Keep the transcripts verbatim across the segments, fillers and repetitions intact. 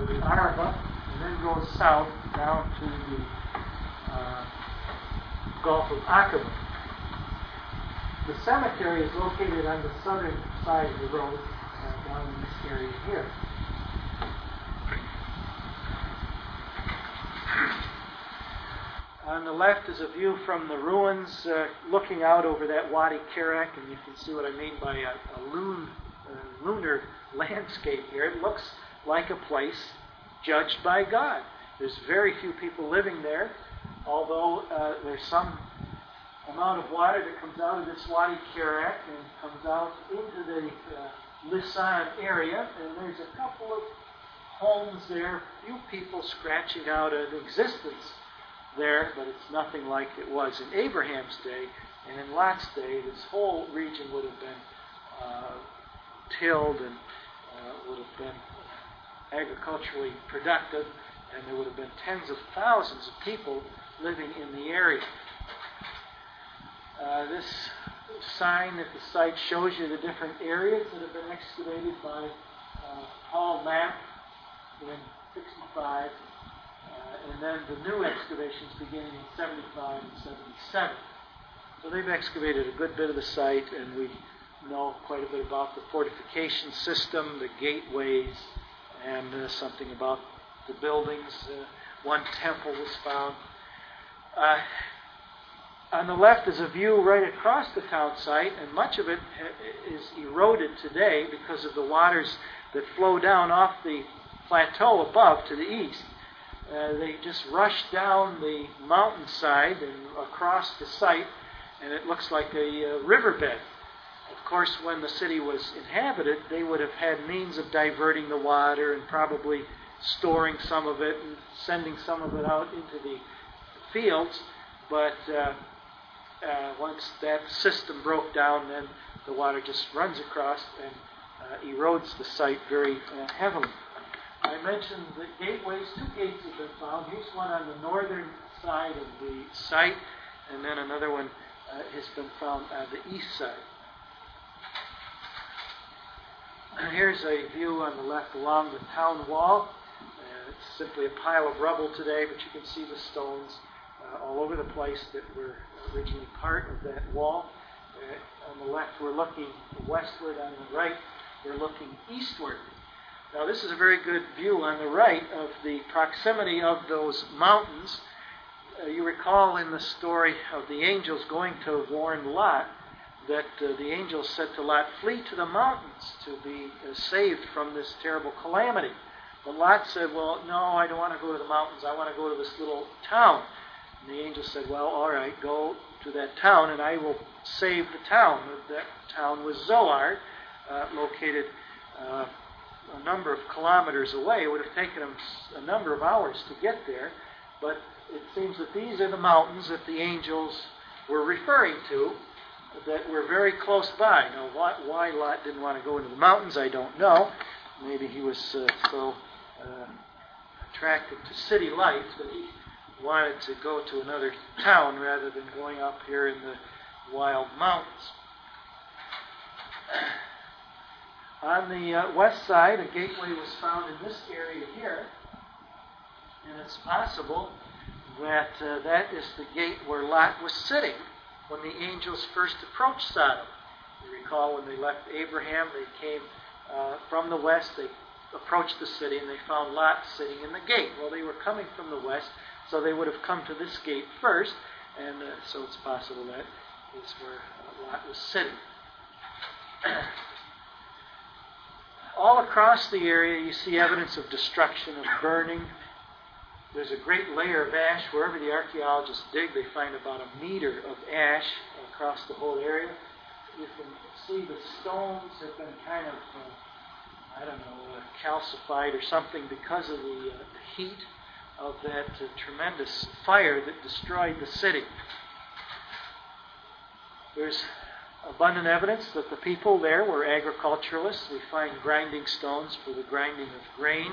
of the Arava, and then goes south down to the uh, Gulf of Aqaba. The cemetery is located on the southern side of the road, uh, down in this area here. On the left is a view from the ruins, uh, looking out over that Wadi Kerak, and you can see what I mean by a, a loon, uh, lunar landscape here. It looks like a place judged by God. There's very few people living there, although uh, there's some amount of water that comes out of this Wadi Kerak and comes out into the uh, Lisan area, and there's a couple of homes there, few people scratching out an existence there, but it's nothing like it was in Abraham's day. And in Lot's day, this whole region would have been uh, tilled and uh, would have been agriculturally productive, and there would have been tens of thousands of people living in the area. Uh, this sign at the site shows you the different areas that have been excavated by uh, Paul Mapp in sixty-five. Uh, and then the new excavations beginning in seventy-five and seventy-seven. So they've excavated a good bit of the site, and we know quite a bit about the fortification system, the gateways, and uh, something about the buildings. Uh, one temple was found. Uh, on the left is a view right across the town site, and much of it is eroded today because of the waters that flow down off the plateau above to the east. Uh, they just rush down the mountainside and across the site, and it looks like a uh, riverbed. Of course, when the city was inhabited, they would have had means of diverting the water and probably storing some of it and sending some of it out into the fields. But uh, uh, once that system broke down, then the water just runs across and uh, erodes the site very uh, heavily. I mentioned the gateways. Two gates have been found. Here's one on the northern side of the site, and then another one uh, has been found on the east side. And here's a view on the left along the town wall. Uh, it's simply a pile of rubble today, but you can see the stones uh, all over the place that were originally part of that wall. Uh, on the left, we're looking westward. On the right, we're looking eastward. Now, this is a very good view on the right of the proximity of those mountains. Uh, you recall in the story of the angels going to warn Lot that uh, the angels said to Lot, "Flee to the mountains to be uh, saved from this terrible calamity." But Lot said, "Well, no, I don't want to go to the mountains. I want to go to this little town." And the angel said, "Well, all right, go to that town, and I will save the town." That town was Zoar, uh, located Uh, a number of kilometers away. It would have taken them a number of hours to get there, but it seems that these are the mountains that the angels were referring to that were very close by. Now, why, why Lot didn't want to go into the mountains, I don't know. Maybe he was uh, so uh, attracted to city life that he wanted to go to another town rather than going up here in the wild mountains. On the uh, west side, a gateway was found in this area here, and it's possible that uh, that is the gate where Lot was sitting when the angels first approached Sodom. You recall when they left Abraham, they came uh, from the west, they approached the city, and they found Lot sitting in the gate. Well, they were coming from the west, so they would have come to this gate first, and uh, so it's possible that is where uh, Lot was sitting. All across the area, you see evidence of destruction, of burning. There's a great layer of ash. Wherever the archaeologists dig, they find about a meter of ash across the whole area. You can see the stones have been kind of, uh, I don't know, uh, calcified or something because of the uh, heat of that uh, tremendous fire that destroyed the city. There's abundant evidence that the people there were agriculturalists. We find grinding stones for the grinding of grain.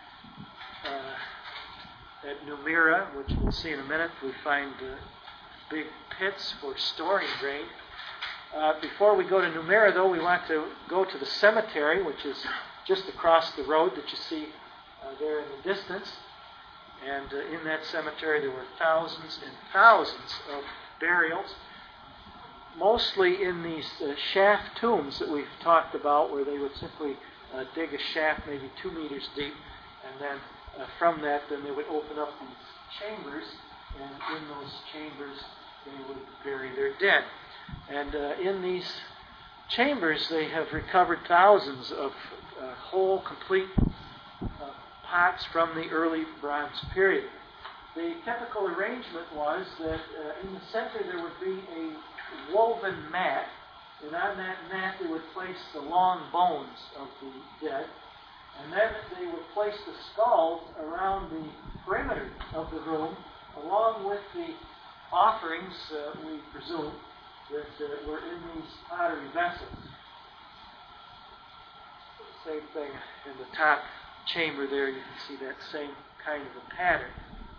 Uh, at Numira, which we'll see in a minute, we find uh, big pits for storing grain. Uh, before we go to Numira, though, we want to go to the cemetery, which is just across the road that you see uh, there in the distance. And uh, in that cemetery there were thousands and thousands of burials, mostly in these uh, shaft tombs that we've talked about, where they would simply uh, dig a shaft maybe two meters deep, and then uh, from that then they would open up these chambers, and in those chambers they would bury their dead. And uh, in these chambers they have recovered thousands of uh, whole, complete uh, pots from the early Bronze period. The typical arrangement was that uh, in the center there would be a woven mat, and on that mat they would place the long bones of the dead, and then they would place the skulls around the perimeter of the room, along with the offerings, uh, we presume, that uh, were in these pottery vessels. Same thing in the top chamber there, you can see that same kind of a pattern.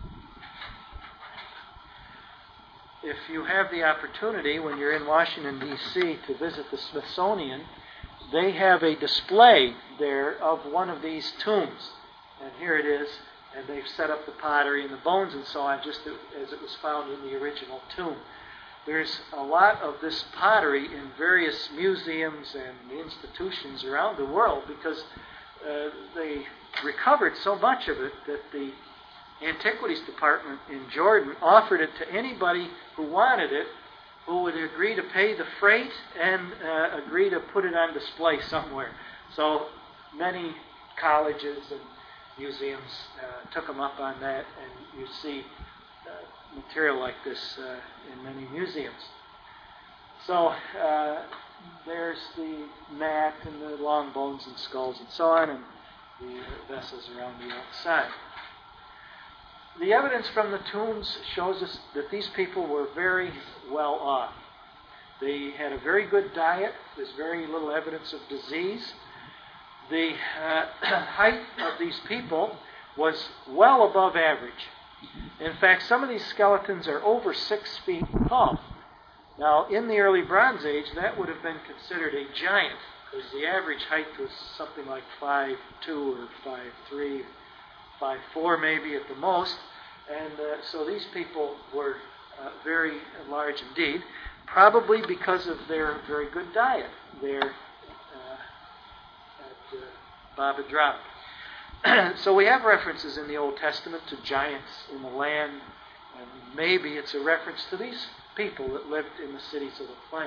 If you have the opportunity when you're in Washington, D C to visit the Smithsonian, they have a display there of one of these tombs. And here it is, and they've set up the pottery and the bones and so on, just as it was found in the original tomb. There's a lot of this pottery in various museums and institutions around the world because uh, they recovered so much of it that the Antiquities Department in Jordan offered it to anybody who wanted it, who would agree to pay the freight and uh, agree to put it on display somewhere. So many colleges and museums uh, took them up on that, and you see uh, material like this uh, in many museums. So uh, there's the mat and the long bones and skulls and so on, and the vessels around the outside. The evidence from the tombs shows us that these people were very well off. They had a very good diet. There's very little evidence of disease. The uh, height of these people was well above average. In fact, some of these skeletons are over six feet tall. Now, in the early Bronze Age, that would have been considered a giant, because the average height was something like five two or five three, five four maybe at the most. And uh, so these people were uh, very large indeed, probably because of their very good diet there uh, at uh, Baba Drop. So we have references in the Old Testament to giants in the land, and maybe it's a reference to these people that lived in the cities of the plain.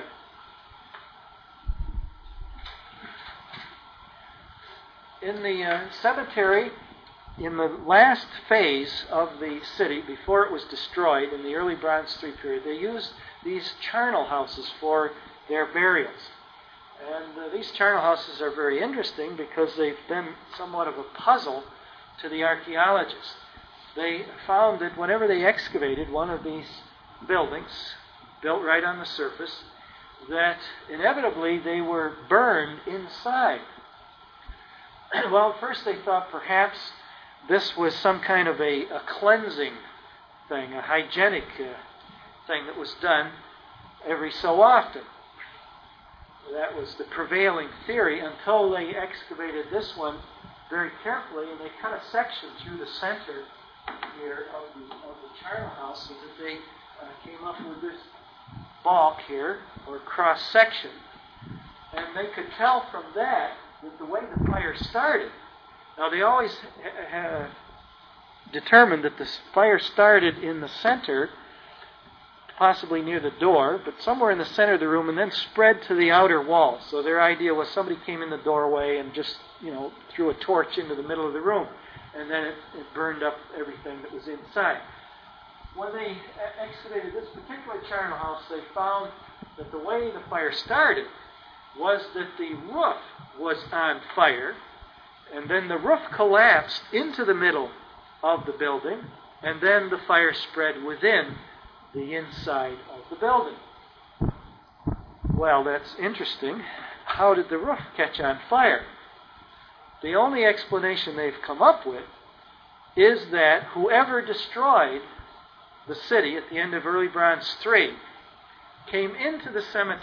In the uh, cemetery, in the last phase of the city, before it was destroyed in the early Bronze three period, they used these charnel houses for their burials. And uh, these charnel houses are very interesting because they've been somewhat of a puzzle to the archaeologists. They found that whenever they excavated one of these buildings, built right on the surface, that inevitably they were burned inside. Well, at first they thought perhaps this was some kind of a, a cleansing thing, a hygienic uh, thing that was done every so often. That was the prevailing theory until they excavated this one very carefully, and they cut a section through the center here of the, of the charnel house so that they uh, came up with this balk here, or cross section. And they could tell from that that the way the fire started. Now they always ha- ha- determined that the fire started in the center, possibly near the door, but somewhere in the center of the room, and then spread to the outer wall. So their idea was somebody came in the doorway and just, you know, threw a torch into the middle of the room, and then it, it burned up everything that was inside. When they excavated this particular charnel house, they found that the way the fire started was that the roof was on fire, and then the roof collapsed into the middle of the building, and then the fire spread within the inside of the building. Well, that's interesting. How did the roof catch on fire? The only explanation they've come up with is that whoever destroyed the city at the end of early Bronze three came into the cemetery, cemetery, and intentionally set all the charnel houses on fire.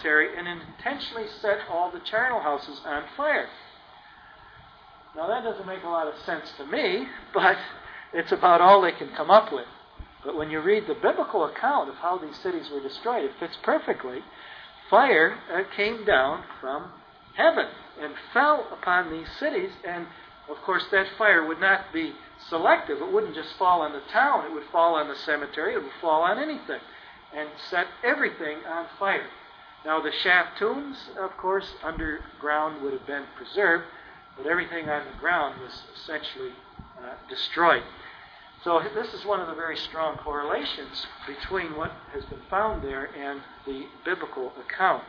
Now that doesn't make a lot of sense to me, but it's about all they can come up with. But when you read the biblical account of how these cities were destroyed, it fits perfectly. Fire uh, came down from heaven and fell upon these cities, and of course that fire would not be selective. It wouldn't just fall on the town, it would fall on the cemetery, it would fall on anything, and set everything on fire. Now the shaft tombs, of course, underground would have been preserved, but everything on the ground was essentially uh, destroyed. So this is one of the very strong correlations between what has been found there and the biblical account.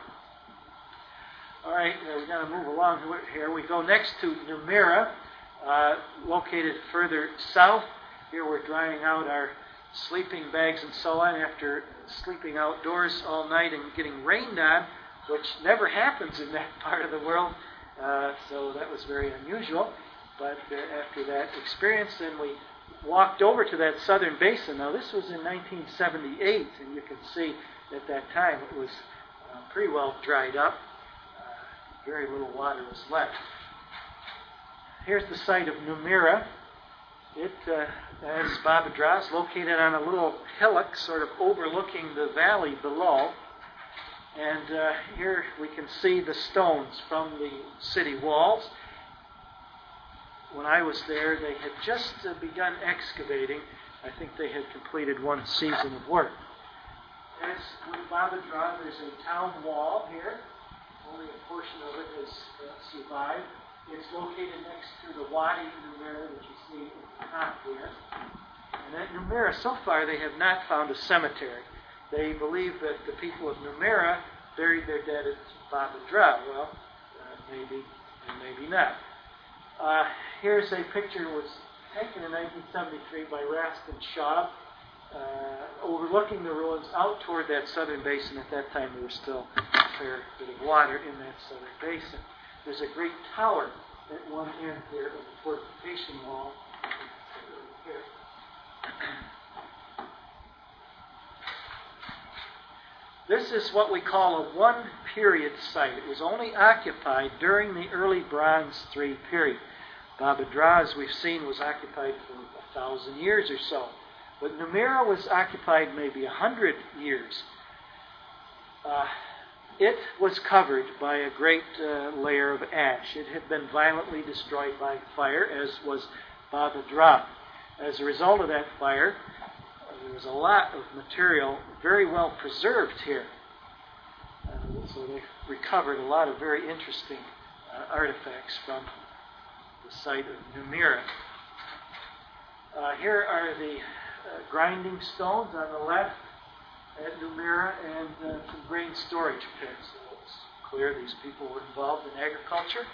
All right, uh, we're going to move along here. We go next to Numeira, uh, located further south. Here we're drying out our sleeping bags and so on after sleeping outdoors all night and getting rained on, which never happens in that part of the world. Uh, so that was very unusual. But uh, after that experience, then we walked over to that southern basin. Now this was in nineteen seventy-eight, and you can see at that time it was uh, pretty well dried up. Uh, very little water was left. Here's the site of Numeira. It, uh, as Baba Dra, is located on a little hillock sort of overlooking the valley below. And uh, here we can see the stones from the city walls. When I was there, they had just uh, begun excavating. I think they had completed one season of work. As with Baba Dra, there's a town wall here. Only a portion of it has uh, survived. It's located next to the Wadi Numeira that you see at the top here. And at Numeira, so far, they have not found a cemetery. They believe that the people of Numeira buried their dead at Baba Dra. Well, uh, maybe and maybe not. Uh, here's a picture that was taken in nineteen seventy-three by Raskin Shah, uh, overlooking the ruins out toward that southern basin. At that time, there was still a fair bit of water in that southern basin. There's a great tower at one end here of the fortification wall. This is what we call a one-period site. It was only occupied during the early Bronze three period. Baba Dra, as we've seen, was occupied for a thousand years or so. But Numeira was occupied maybe a hundred years. Uh, it was covered by a great uh, layer of ash. It had been violently destroyed by fire, as was Baba Dra. As a result of that fire, there was a lot of material very well preserved here. Uh, so they recovered a lot of very interesting uh, artifacts from the site of Numeira. Uh, here are the uh, grinding stones on the left at Numeira and uh, some grain storage pits. So it's clear these people were involved in agriculture.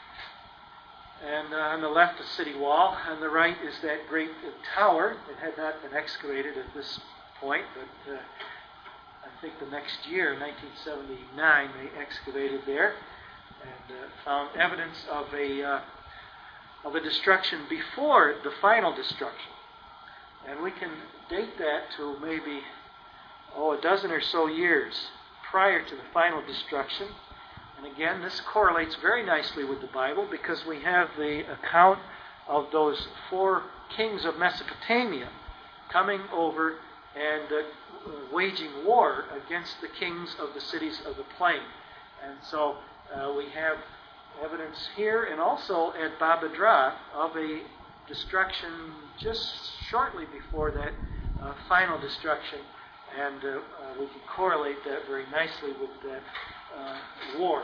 And uh, on the left, the city wall. On the right is that great uh, tower. It had not been excavated at this point, but uh, I think the next year, nineteen seventy-nine, they excavated there and uh, found evidence of a uh, of a destruction before the final destruction. And we can date that to maybe oh a dozen or so years prior to the final destruction. And again, this correlates very nicely with the Bible because we have the account of those four kings of Mesopotamia coming over and uh, waging war against the kings of the cities of the plain. And so uh, we have evidence here and also at Baba Dra of a destruction just shortly before that uh, final destruction. And uh, uh, we can correlate that very nicely with that Uh, war.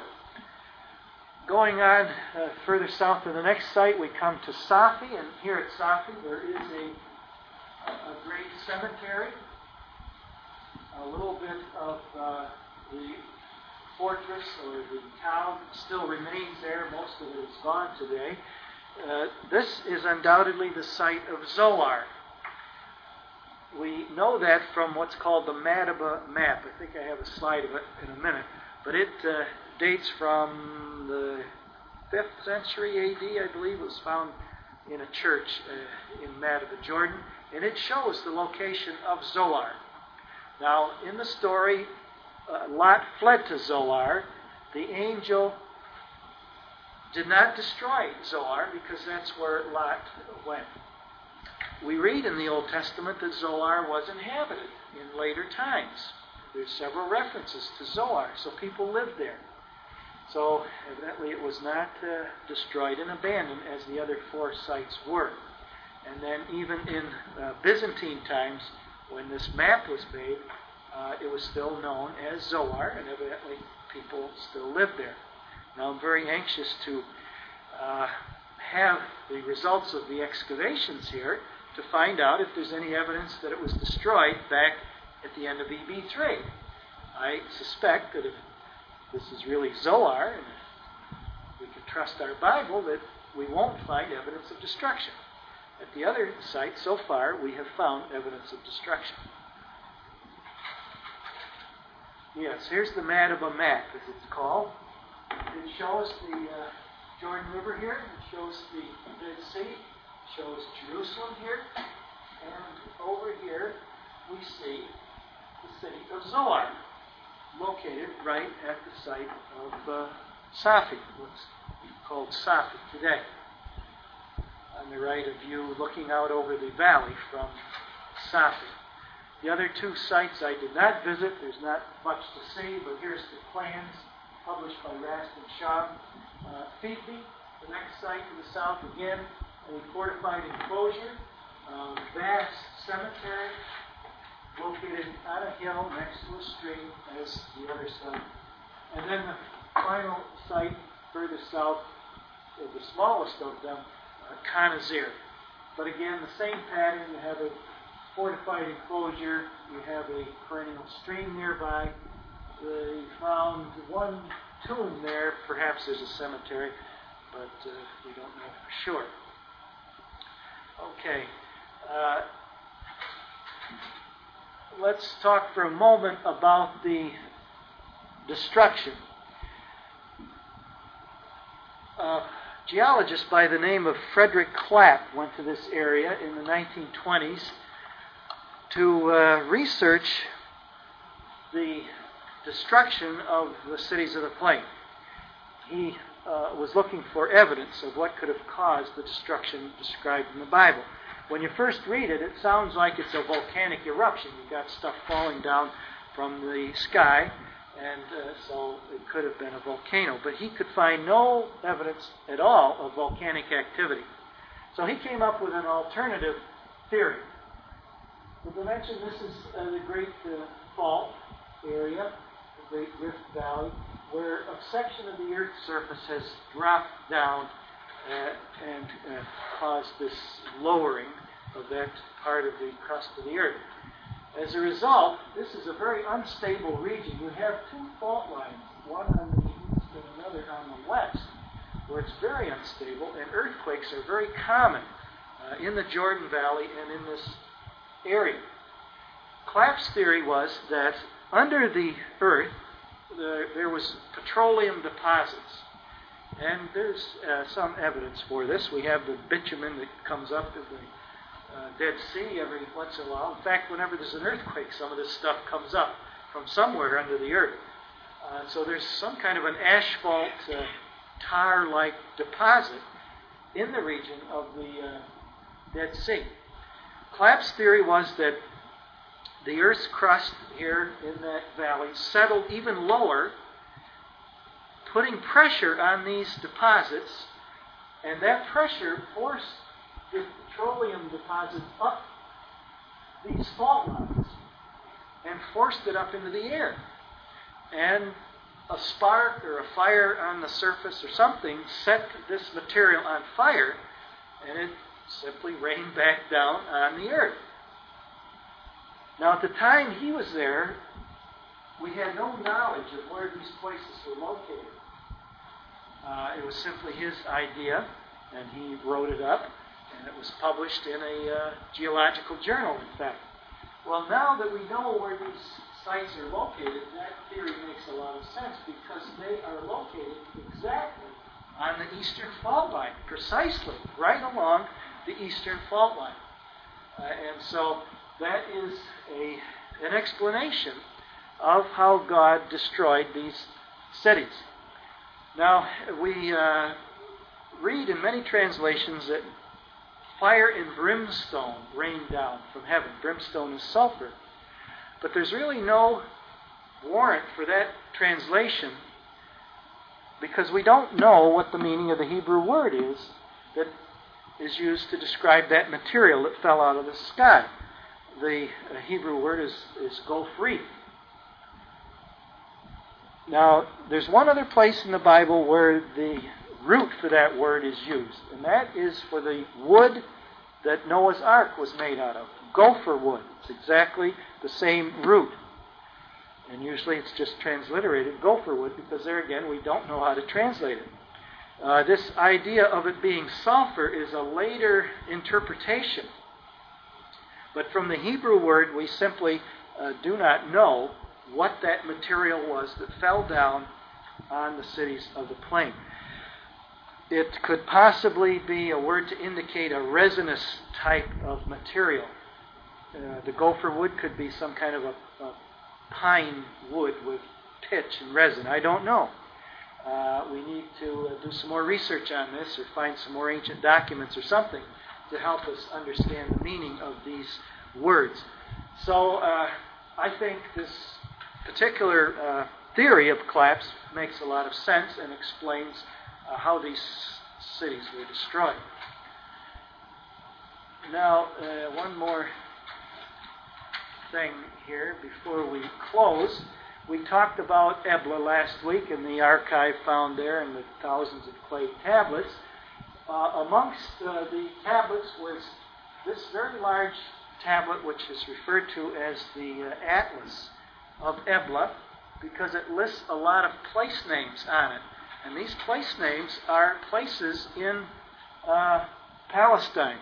Going on uh, further south to the next site, we come to Safi, and here at Safi there is a, a great cemetery. A little bit of uh, the fortress or the town still remains there. Most of it is gone today. Uh, this is undoubtedly the site of Zoar. We know that from what's called the Madaba map. I think I have a slide of it in a minute. But it uh, dates from the fifth century A D, I believe. It was found in a church uh, in Madaba, Jordan. And it shows the location of Zoar. Now, in the story, uh, Lot fled to Zoar. The angel did not destroy Zoar because that's where Lot went. We read in the Old Testament that Zoar was inhabited in later times. There's several references to Zoar, so people lived there. So evidently it was not uh, destroyed and abandoned as the other four sites were. And then even in uh, Byzantine times, when this map was made, uh, it was still known as Zoar, and evidently people still lived there. Now I'm very anxious to uh, have the results of the excavations here to find out if there's any evidence that it was destroyed back at the end of E B three. I suspect that if this is really Zoar, and if we can trust our Bible, that we won't find evidence of destruction. At the other site, so far, we have found evidence of destruction. Yes, here's the Madaba map, as it's called. It shows the uh, Jordan River here. It shows the Dead Sea. It shows Jerusalem here. And over here, we see the city of Zoar, located right at the site of uh, Safi, what's called Safi today. On the right of you, looking out over the valley from Safi. The other two sites I did not visit. There's not much to see, but here's the plans published by Rastin Shah. Uh, Fifi, the next site to the south, again, a fortified enclosure, uh, vast cemetery, located on a hill next to a stream as the other site. And then the final site further south, uh, the smallest of them, uh, Khanazir. But again, the same pattern. You have a fortified enclosure, you have a perennial stream nearby. They found one tomb there. Perhaps there's a cemetery, but uh, we don't know for sure. Okay. Uh, let's talk for a moment about the destruction. A geologist by the name of Frederick Clapp went to this area in the nineteen twenties to uh, research the destruction of the cities of the plain. He uh, was looking for evidence of what could have caused the destruction described in the Bible. When you first read it, it sounds like it's a volcanic eruption. You've got stuff falling down from the sky, and uh, so it could have been a volcano. But he could find no evidence at all of volcanic activity. So he came up with an alternative theory. As I mentioned, this is uh, the Great uh, Fault area, the Great Rift Valley, where a section of the Earth's surface has dropped down uh, and uh, caused this lowering of that part of the crust of the Earth. As a result, this is a very unstable region. You have two fault lines, one on the east and another on the west, where it's very unstable, and earthquakes are very common uh, in the Jordan Valley and in this area. Clapp's theory was that under the earth the, there was petroleum deposits, and there's uh, some evidence for this. We have the bitumen that comes up in the uh, Dead Sea every once in a while. In fact, whenever there's an earthquake, some of this stuff comes up from somewhere under the earth. Uh, so there's some kind of an asphalt uh, tar-like deposit in the region of the uh, Dead Sea. Clapp's theory was that the Earth's crust here in that valley settled even lower, putting pressure on these deposits, and that pressure forced the petroleum deposits up these fault lines and forced it up into the air. And a spark or a fire on the surface or something set this material on fire, and it simply rained back down on the earth. Now, at the time he was there, we had no knowledge of where these places were located. Uh, it was simply his idea, and he wrote it up, and it was published in a uh, geological journal, in fact. Well, now that we know where these sites are located, that theory makes a lot of sense, because they are located exactly on the eastern fault line, precisely right along the eastern fault line. Uh, and so that is a, an explanation of how God destroyed these cities. Now, we uh, read in many translations that fire and brimstone rained down from heaven. Brimstone is sulfur. But there's really no warrant for that translation because we don't know what the meaning of the Hebrew word is that is used to describe that material that fell out of the sky. The uh, Hebrew word is, is gophrith. Now, there's one other place in the Bible where the root for that word is used, and that is for the wood that Noah's Ark was made out of. Gopher wood. It's exactly the same root. And usually it's just transliterated gopher wood because there again we don't know how to translate it. Uh, this idea of it being sulfur is a later interpretation. But from the Hebrew word we simply uh, do not know what that material was that fell down on the cities of the plain. It could possibly be a word to indicate a resinous type of material. Uh, the gopher wood could be some kind of a, a pine wood with pitch and resin. I don't know. Uh, we need to uh, do some more research on this or find some more ancient documents or something to help us understand the meaning of these words. So uh, I think this particular uh, theory of collapse makes a lot of sense and explains uh, how these cities were destroyed. Now, uh, one more thing here before we close. We talked about Ebla last week and the archive found there and the thousands of clay tablets. Uh, amongst uh, the tablets was this very large tablet which is referred to as the uh, Atlas of Ebla because it lists a lot of place names on it. And these place names are places in uh, Palestine.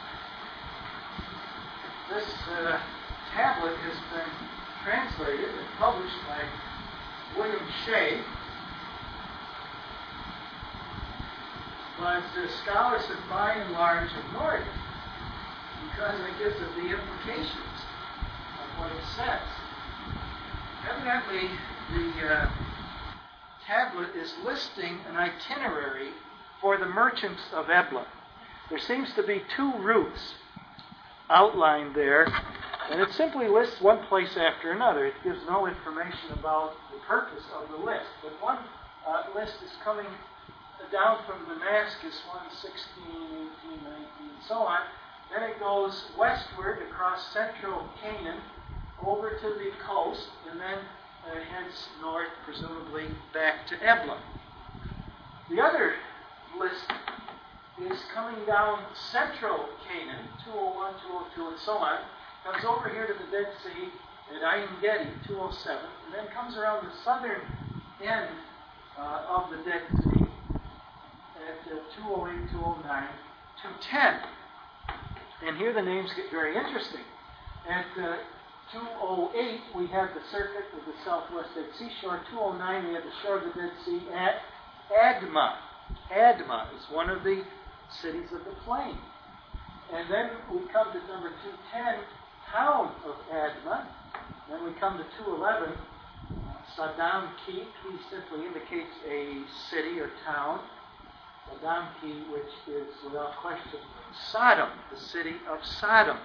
This uh, tablet has been translated and published by William Shea. But the scholars have by and large ignored it because it gives us the implications of what it says. Evidently, the uh, tablet is listing an itinerary for the merchants of Ebla. There seems to be two routes outlined there, and it simply lists one place after another. It gives no information about the purpose of the list. But one uh, list is coming down from Damascus, one sixteen, eighteen, nineteen, and so on. Then it goes westward across central Canaan over to the coast, and then uh, heads north, presumably back to Ebla. The other list is coming down central Canaan, two oh one, two oh two, and so on, comes over here to the Dead Sea at Ayin Gedi, two oh seven, and then comes around the southern end uh, of the Dead Sea at uh, two oh eight, two oh nine, two ten. And here the names get very interesting. At uh, two oh eight, we have the circuit of the southwest Dead Seashore. two oh nine, we have the shore of the Dead Sea at Admah. Admah is one of the cities of the plain. And then we come to number two ten, town of Admah. Then we come to two eleven, Saddam Ki. Ki simply indicates a city or town. Saddam Ki, which is without question Sodom, the city of Sodom.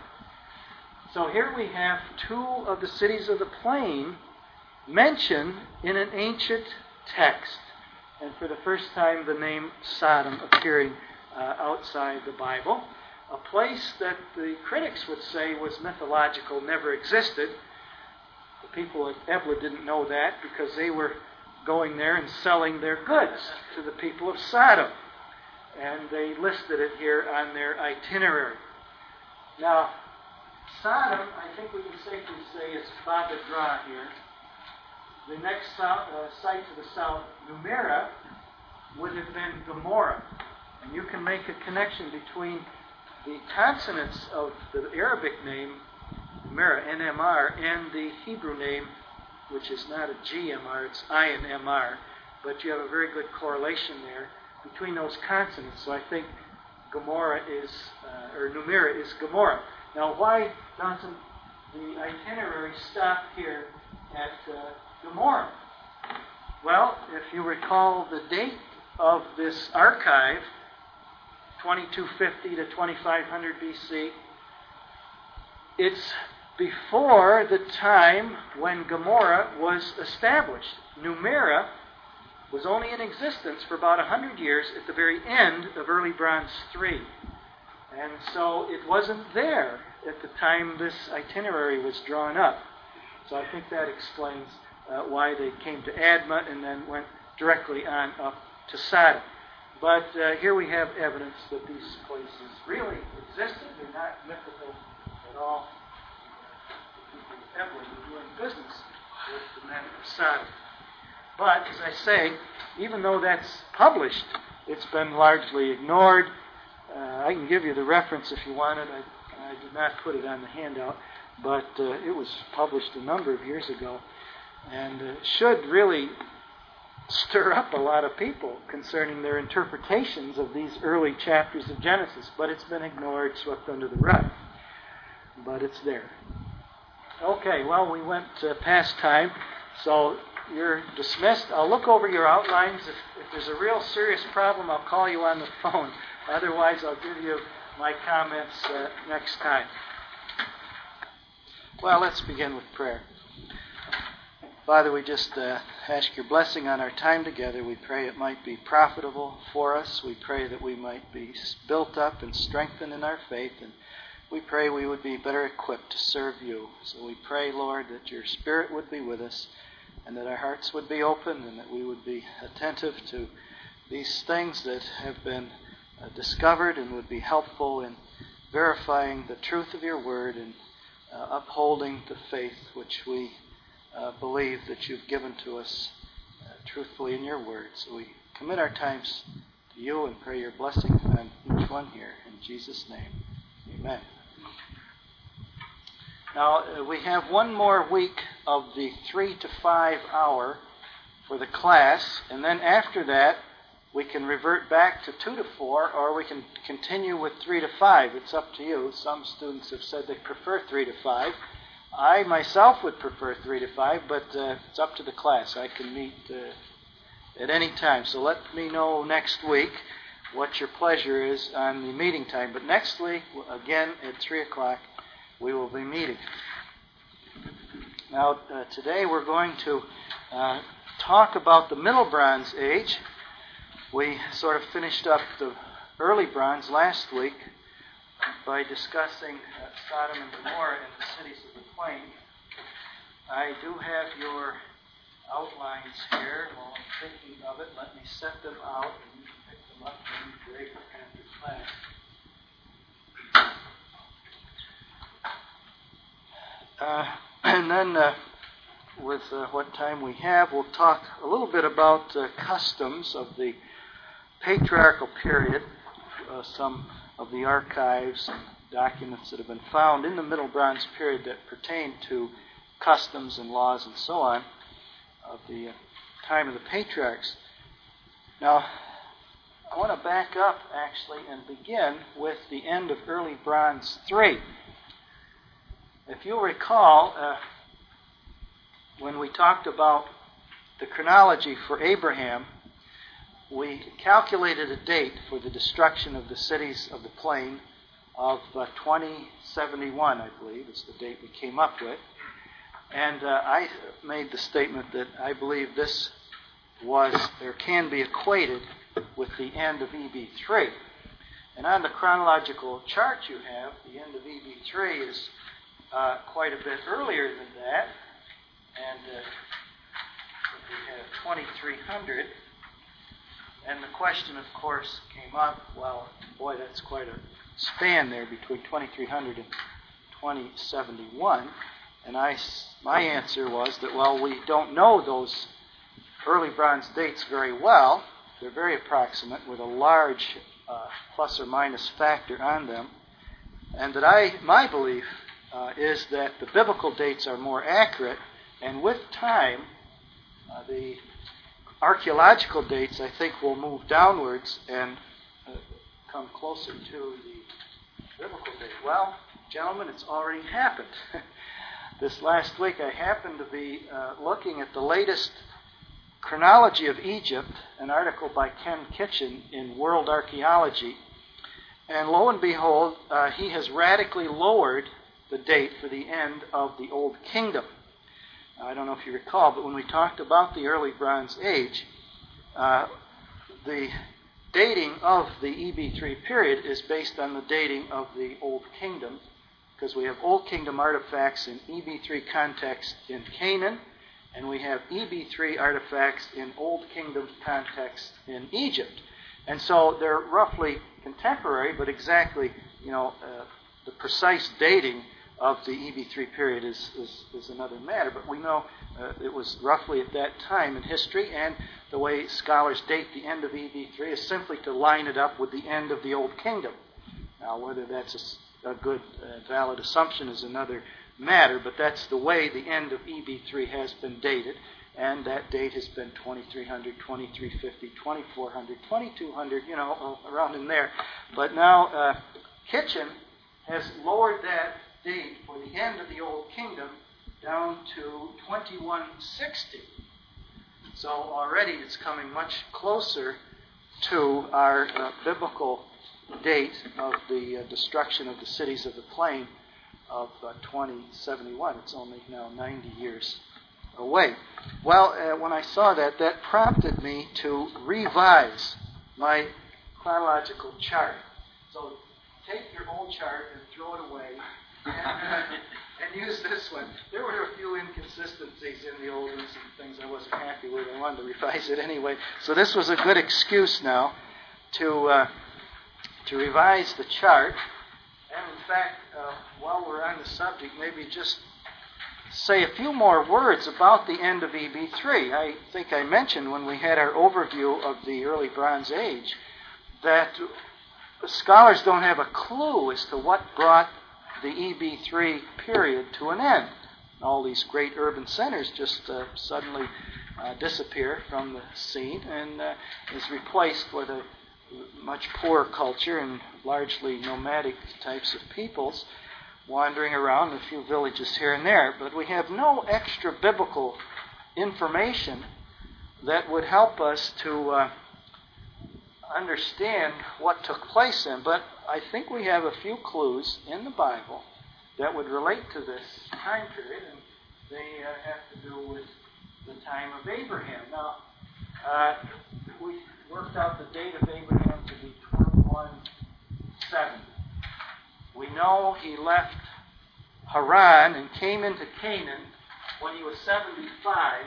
So here we have two of the cities of the plain mentioned in an ancient text. And for the first time, the name Sodom appearing uh, outside the Bible. A place that the critics would say was mythological, never existed. The people at Ebla didn't know that because they were going there and selling their goods to the people of Sodom. And they listed it here on their itinerary. Now, Sodom, I think we can safely say, is Baba Dra here. The next south, uh, site to the south, Numera, would have been Gomorrah. And you can make a connection between the consonants of the Arabic name, Numera, N M R, and the Hebrew name, which is not a G M R, it's I N M R. But you have a very good correlation there between those consonants. So I think Gomorrah is, uh, or Numera is Gomorrah. Now, why doesn't the itinerary stop here at uh, Gomorrah? Well, if you recall the date of this archive, twenty-two fifty to twenty-five hundred B C. It's before the time when Gomorrah was established. Numeira was only in existence for about one hundred years at the very end of Early Bronze three. And so it wasn't there at the time this itinerary was drawn up. So I think that explains uh, why they came to Admah and then went directly on up to Sodom. But uh, here we have evidence that these places really existed. They're not mythical at all. People were doing business with the men of Sodom. But, as I say, even though that's published, it's been largely ignored. Uh, I can give you the reference if you want it. I, I did not put it on the handout, but uh, it was published a number of years ago, and uh, should really stir up a lot of people concerning their interpretations of these early chapters of Genesis. But it's been ignored, swept under the rug. But it's there. Okay, well, we went uh, past time, so you're dismissed. I'll look over your outlines. If, if there's a real serious problem, I'll call you on the phone. Otherwise, I'll give you my comments uh, next time. Well, let's begin with prayer. Father, we just uh, ask your blessing on our time together. We pray it might be profitable for us. We pray that we might be built up and strengthened in our faith. And we pray we would be better equipped to serve you. So we pray, Lord, that your Spirit would be with us and that our hearts would be open and that we would be attentive to these things that have been uh, discovered and would be helpful in verifying the truth of your word and uh, upholding the faith which we uh, believe that you've given to us uh, truthfully in your word. So we commit our times to you and pray your blessing on each one here. In Jesus' name, amen. Now, uh, we have one more week of the three to five hour for the class, and then after that, we can revert back to two to four, or we can continue with three to five. It's up to you. Some students have said they prefer three to five. I myself would prefer three to five, but uh, it's up to the class. I can meet uh, at any time. So let me know next week what your pleasure is on the meeting time. But next week, again, at three o'clock, we will be meeting. Now, uh, today we're going to uh, talk about the Middle Bronze Age. We sort of finished up the Early Bronze last week by discussing uh, Sodom and Gomorrah and the cities of the plain. I do have your outlines here. While I'm thinking of it, let me set them out and you can pick them up when you're after class. Uh, and then, uh, with uh, what time we have, we'll talk a little bit about uh, customs of the patriarchal period, uh, some of the archives and documents that have been found in the Middle Bronze period that pertain to customs and laws and so on of the uh, time of the patriarchs. Now, I want to back up, actually, and begin with the end of Early Bronze three. If you'll recall, uh, when we talked about the chronology for Abraham, we calculated a date for the destruction of the cities of the plain of uh, twenty seventy-one, I believe, is the date we came up with. And uh, I made the statement that I believe this was, or can be equated with the end of E B three. And on the chronological chart you have, the end of E B three is uh, quite a bit earlier than that. And uh, we have twenty-three hundred. And the question, of course, came up, well, boy, that's quite a span there between twenty-three hundred and twenty seventy-one. And I, my answer was that, well, we don't know those early bronze dates very well. They're very approximate with a large uh, plus or minus factor on them. And that I, my belief uh, is that the biblical dates are more accurate, and with time, uh, the archaeological dates, I think, will move downwards and uh, come closer to the biblical date. Well, gentlemen, it's already happened. This last week, I happened to be uh, looking at the latest chronology of Egypt, an article by Ken Kitchen in World Archaeology, And lo and behold, uh, he has radically lowered the date for the end of the Old Kingdom. Now, I don't know if you recall, but when we talked about the early Bronze Age, uh, the dating of the E B three period is based on the dating of the Old Kingdom, because we have Old Kingdom artifacts in E B three context in Canaan, and we have E B three artifacts in Old Kingdom context in Egypt. And so they're roughly contemporary, but exactly, you know, uh, the precise dating of the E B three period is, is, is another matter. But we know uh, it was roughly at that time in history, and the way scholars date the end of E B three is simply to line it up with the end of the Old Kingdom. Now, whether that's a, a good, uh, valid assumption is another matter, but that's the way the end of E B three has been dated. And that date has been twenty-three hundred, twenty-three fifty, twenty-four hundred, twenty-two hundred, you know, around in there. But now uh, Kitchen has lowered that date for the end of the Old Kingdom down to twenty-one sixty. So already it's coming much closer to our uh, biblical date of the uh, destruction of the cities of the plain of uh, twenty seventy-one. It's only now ninety years away. Well, uh, when I saw that, that prompted me to revise my chronological chart. So take your old chart and throw it away and, uh, and use this one. There were a few inconsistencies in the old ones and things I wasn't happy with. I wanted to revise it anyway. So this was a good excuse now to uh, to revise the chart. And in fact, uh, while we're on the subject, maybe just say a few more words about the end of E B three. I think I mentioned when we had our overview of the early Bronze Age that scholars don't have a clue as to what brought the E B three period to an end. All these great urban centers just uh, suddenly uh, disappear from the scene and uh, is replaced with a much poorer culture and largely nomadic types of peoples wandering around, a few villages here and there. But we have no extra biblical information that would help us to uh, understand what took place then. But I think we have a few clues in the Bible that would relate to this time period, and they uh, have to do with the time of Abraham. Now, uh, we worked out the date of Abraham to be twenty-one seventy. We know he left Haran and came into Canaan when he was seventy-five.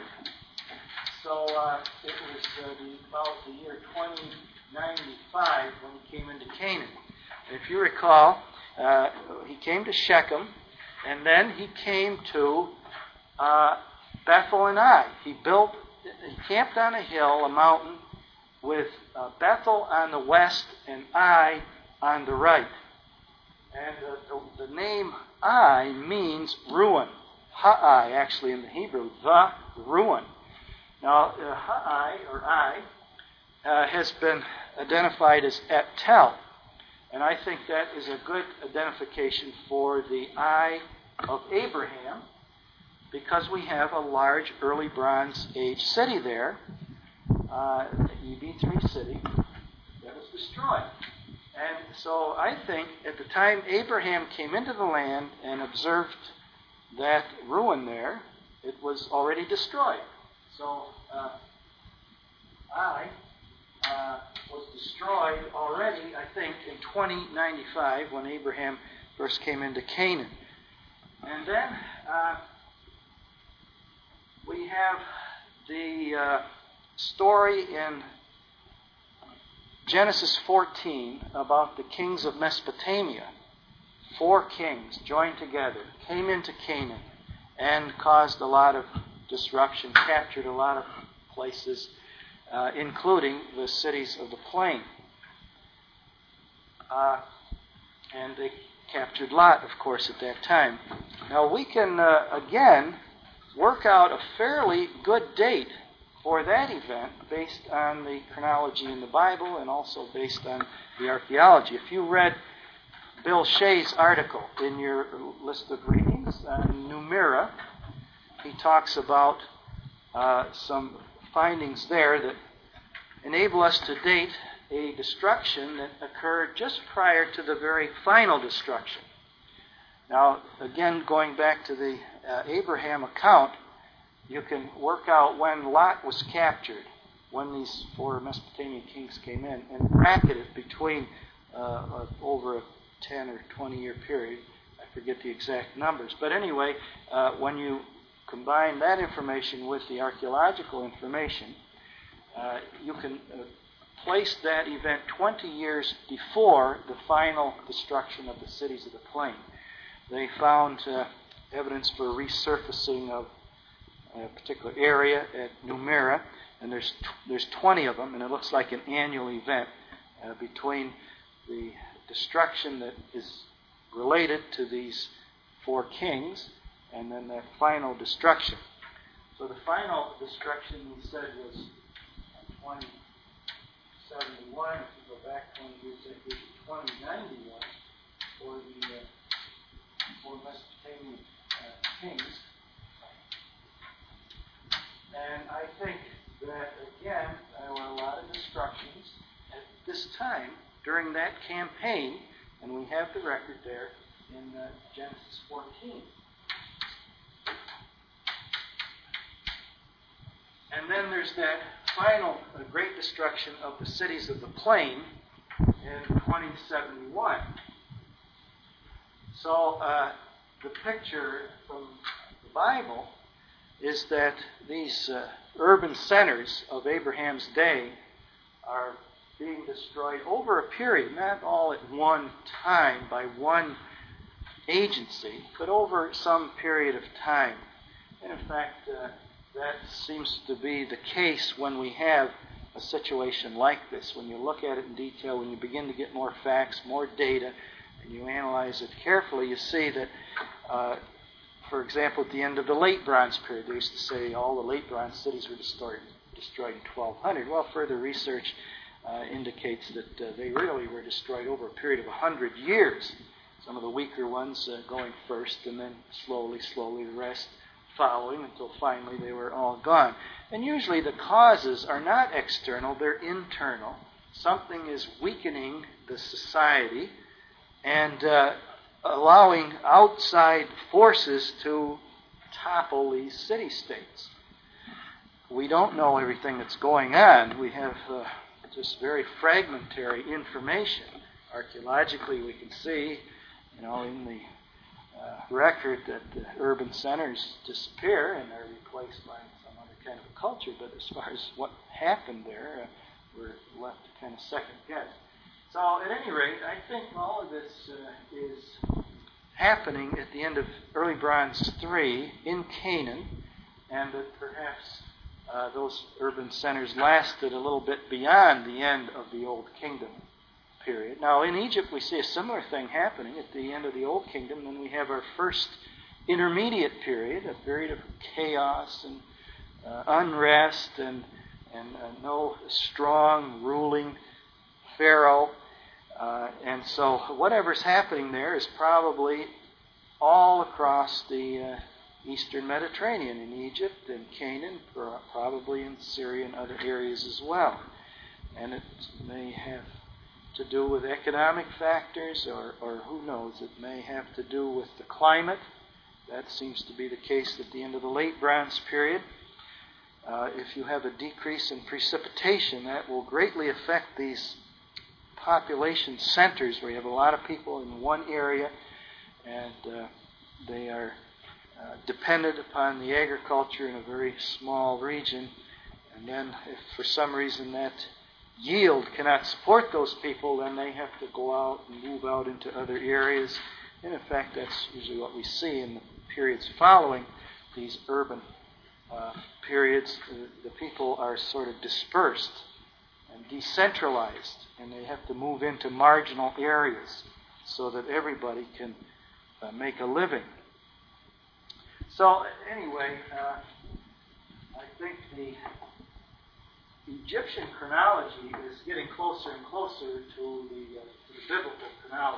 So uh, it was uh, the, about the year twenty ninety-five when he came into Canaan. And if you recall, uh, he came to Shechem, and then he came to uh, Bethel and Ai. He built, he camped on a hill, a mountain, with uh, Bethel on the west and Ai on the right. And uh, the, the name Ai means ruin. Ha'ai, actually, in the Hebrew, the ruin. Now, uh, Ha'ai, or Ai, uh, has been identified as Et-tel. And I think that is a good identification for the Ai of Abraham, because we have a large early Bronze Age city there, uh, the E B three city, that was destroyed. And so I think at the time Abraham came into the land and observed that ruin there, it was already destroyed. So uh, I uh, was destroyed already, I think, in twenty ninety-five when Abraham first came into Canaan. And then uh, we have the uh, story in Genesis fourteen about the kings of Mesopotamia. Four kings joined together, came into Canaan, and caused a lot of disruption, captured a lot of places, uh, including the cities of the plain. Uh, and they captured Lot, of course, at that time. Now we can, uh, again, work out a fairly good date for that event based on the chronology in the Bible and also based on the archaeology. If you read Bill Shea's article in your list of readings on Numera, he talks about uh, some findings there that enable us to date a destruction that occurred just prior to the very final destruction. Now, again, going back to the uh, Abraham account, you can work out when Lot was captured, when these four Mesopotamian kings came in, and bracket it between uh, uh, over a ten or twenty year period. I forget the exact numbers. But anyway, uh, when you combine that information with the archaeological information, uh, you can uh, place that event twenty years before the final destruction of the cities of the plain. They found uh, evidence for resurfacing of a particular area at Numera, and there's t- there's twenty of them, and it looks like an annual event uh, between the destruction that is related to these four kings and then that final destruction. So the final destruction, we said, was twenty seventy-one. If you go back twenty years, that gives you twenty ninety-one for the uh, four Mesopotamian uh, kings. And I think that, again, there were a lot of destructions at this time during that campaign, and we have the record there in uh, Genesis fourteen. And then there's that final uh, great destruction of the cities of the plain in twenty seventy-one. So uh, the picture from the Bible is that these uh, urban centers of Abraham's day are being destroyed over a period, not all at one time by one agency, but over some period of time. And in fact, uh, that seems to be the case when we have a situation like this. When you look at it in detail, when you begin to get more facts, more data, and you analyze it carefully, you see that, uh, for example, at the end of the Late Bronze period, they used to say all the Late Bronze cities were destroyed, destroyed in twelve hundred. Well, further research uh, indicates that uh, they really were destroyed over a period of one hundred years. Some of the weaker ones uh, going first, and then slowly, slowly the rest following until finally they were all gone. And usually the causes are not external, they're internal. Something is weakening the society and uh, allowing outside forces to topple these city-states. We don't know everything that's going on. We have uh, just very fragmentary information. Archaeologically, we can see, you know, in the uh, record that the urban centers disappear and are replaced by some other kind of a culture. But as far as what happened there, uh, we're left to kind of second guess. So at any rate, I think all of this uh, is happening at the end of Early Bronze three in Canaan, and that perhaps uh, those urban centers lasted a little bit beyond the end of the Old Kingdom period. Now in Egypt we see a similar thing happening at the end of the Old Kingdom. Then we have our first intermediate period, a period of chaos and uh, unrest and, and uh, no strong ruling pharaoh. Uh, and so whatever's happening there is probably all across the uh, eastern Mediterranean, in Egypt and Canaan, probably in Syria and other areas as well. And it may have to do with economic factors, or, or who knows, it may have to do with the climate. That seems to be the case at the end of the Late Bronze period. Uh, if you have a decrease in precipitation, that will greatly affect these population centers where you have a lot of people in one area and uh, they are uh, dependent upon the agriculture in a very small region. And then if for some reason that yield cannot support those people, then they have to go out and move out into other areas. And in fact, that's usually what we see in the periods following these urban uh, periods. The, the people are sort of dispersed and decentralized, and they have to move into marginal areas so that everybody can uh, make a living. So anyway, uh, I think the Egyptian chronology is getting closer and closer to the, uh, to the biblical chronology.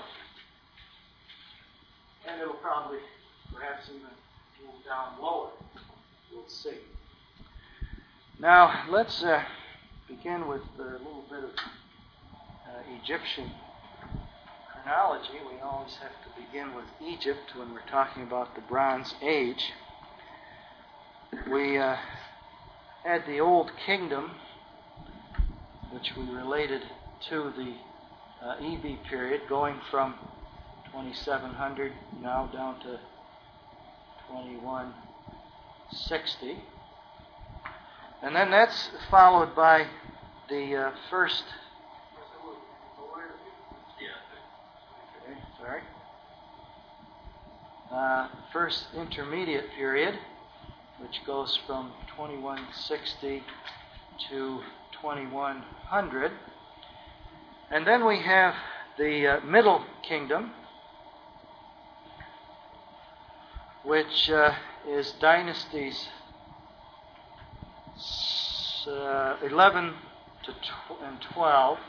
And it'll probably, perhaps even move down lower. We'll see. Now, let's uh, begin with a little bit of uh, Egyptian chronology, we always have to begin with Egypt when we're talking about the Bronze Age. We uh, had the Old Kingdom, which we related to the uh, E B period, going from twenty-seven hundred now down to twenty-one sixty. And then that's followed by the uh, first... Okay, sorry. Uh, first intermediate period, which goes from twenty-one sixty to twenty-one hundred. And then we have the uh, Middle Kingdom, which uh, is dynasties uh, eleven to tw- and twelve.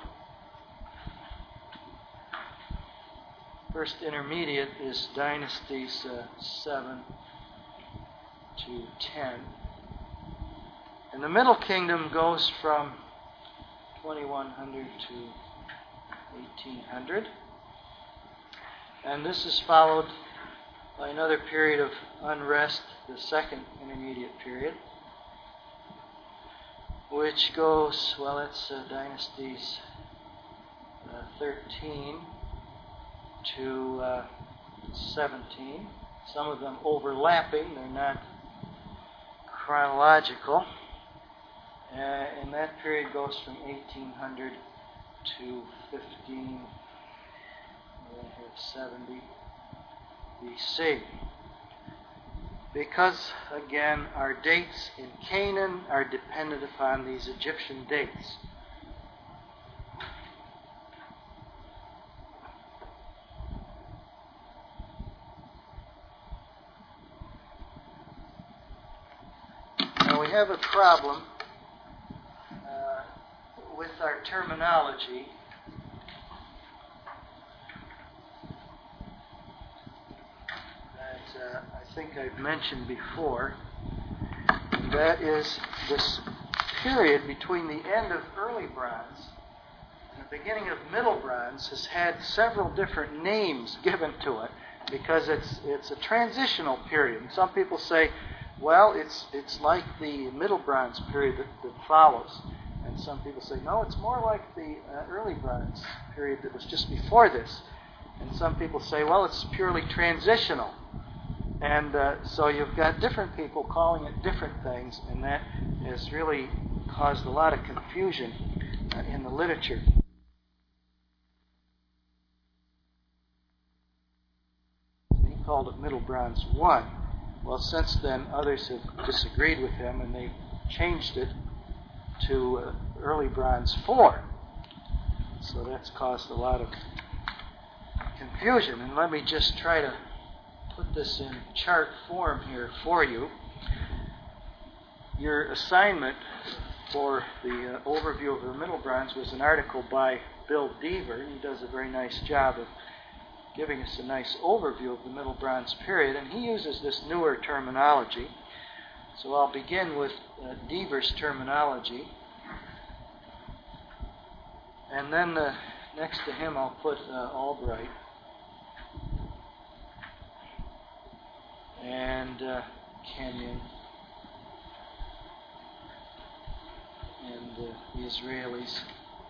First intermediate is dynasties uh, seven to ten. And the Middle Kingdom goes from twenty-one hundred to eighteen hundred. And this is followed by another period of unrest, the second intermediate period, which goes, well, it's uh, dynasties uh, thirteen to uh, seventeen. Some of them overlapping, they're not chronological. Uh, and that period goes from eighteen hundred to fifteen seventy B C. Because, again, our dates in Canaan are dependent upon these Egyptian dates. Now we have a problem uh, with our terminology. Uh, I think I've mentioned before, and that is this period between the end of Early Bronze and the beginning of Middle Bronze has had several different names given to it because it's it's a transitional period. And some people say, well, it's it's like the Middle Bronze period that, that follows. And some people say, no, it's more like the uh, Early Bronze period that was just before this. And some people say, well, it's purely transitional. And uh, so you've got different people calling it different things, and that has really caused a lot of confusion uh, in the literature. He called it Middle Bronze one. Well, since then, others have disagreed with him, and they've changed it to uh, Early Bronze four. So that's caused a lot of confusion. And let me just try to put this in chart form here for you. Your assignment for the uh, overview of the Middle Bronze was an article by Bill Deaver. He does a very nice job of giving us a nice overview of the Middle Bronze period, and he uses this newer terminology. So I'll begin with uh, Deaver's terminology, and then uh, next to him I'll put uh, Albright. And uh, Kenyon, and uh, the Israelis.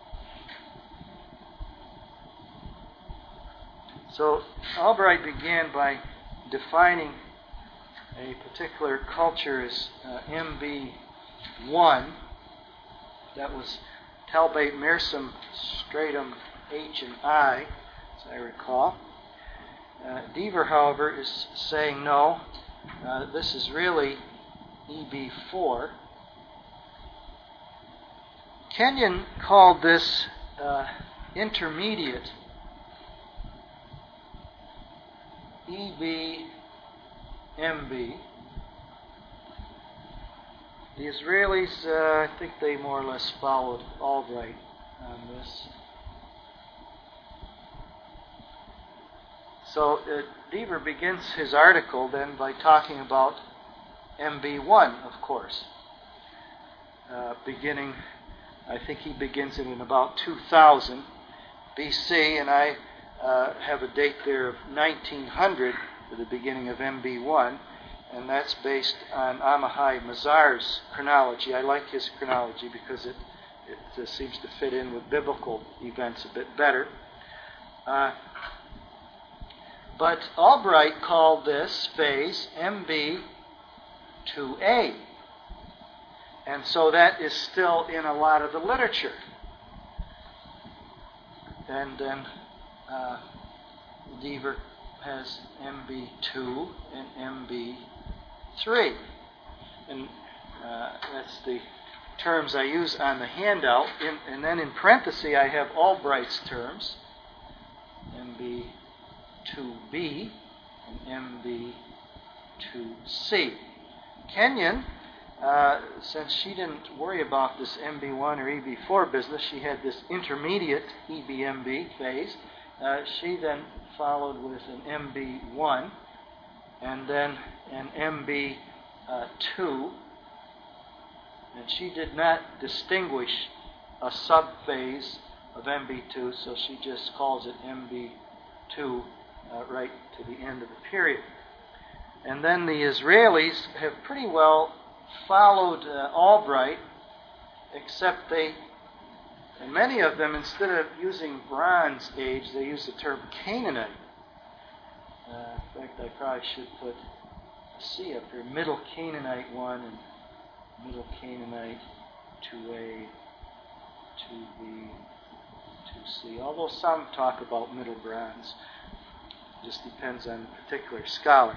So Albright began by defining a particular culture as uh, M B one. That was Talbate Mersum Stratum H and I, as I recall. Uh, Deaver, however, is saying no, uh, this is really E B four. Kenyon called this uh, intermediate E B M B. The Israelis, uh, I think they more or less followed Albright on this. So uh, Deaver begins his article then by talking about M B one, of course. Uh, beginning, I think he begins it in about two thousand. B C, and I uh, have a date there of nineteen hundred for the beginning of M B one, and that's based on Amahai Mazar's chronology. I like his chronology because it, it uh, seems to fit in with biblical events a bit better. Uh, but Albright called this phase M B two A. And so that is still in a lot of the literature. And then uh, Deaver has M B two and M B three. And uh, that's the terms I use on the handout. In, and then in parentheses I have Albright's terms, M B two B and M B two C. Kenyon, Uh, since she didn't worry about this M B one or E B four business, she had this intermediate E B M B phase. Uh, she then followed with an M B one and then an M B two. And she did not distinguish a subphase of M B two, so she just calls it M B two uh, right to the end of the period. And then the Israelis have pretty well followed uh, Albright, except they, and many of them, instead of using Bronze Age, they use the term Canaanite. Uh, in fact, I probably should put a C up here, Middle Canaanite one and Middle Canaanite two A, two B, two C. Although some talk about Middle Bronze. It just depends on the particular scholar.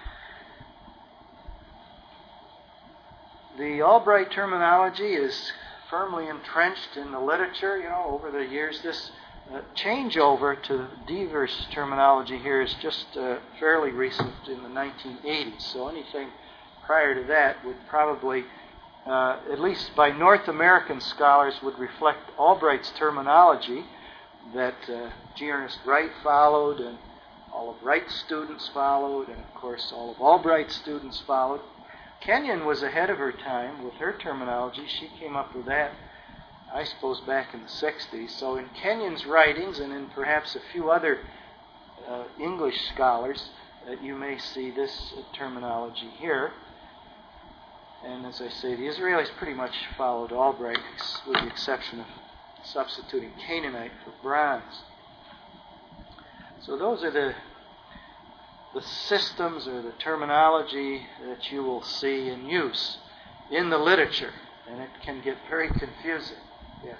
The Albright terminology is firmly entrenched in the literature. You know, over the years, this uh, changeover to Deaver's terminology here is just uh, fairly recent, in the nineteen eighties. So anything prior to that would probably, uh, at least by North American scholars, would reflect Albright's terminology that uh, G. Ernest Wright followed, and all of Wright's students followed, and of course all of Albright's students followed. Kenyon was ahead of her time with her terminology. She came up with that, I suppose, back in the sixties. So in Kenyon's writings, and in perhaps a few other uh, English scholars, uh, you may see this uh, terminology here. And as I say, the Israelis pretty much followed Albright, with the exception of substituting Canaanite for Bronze. So those are the the systems or the terminology that you will see in use in the literature, and it can get very confusing. Yes.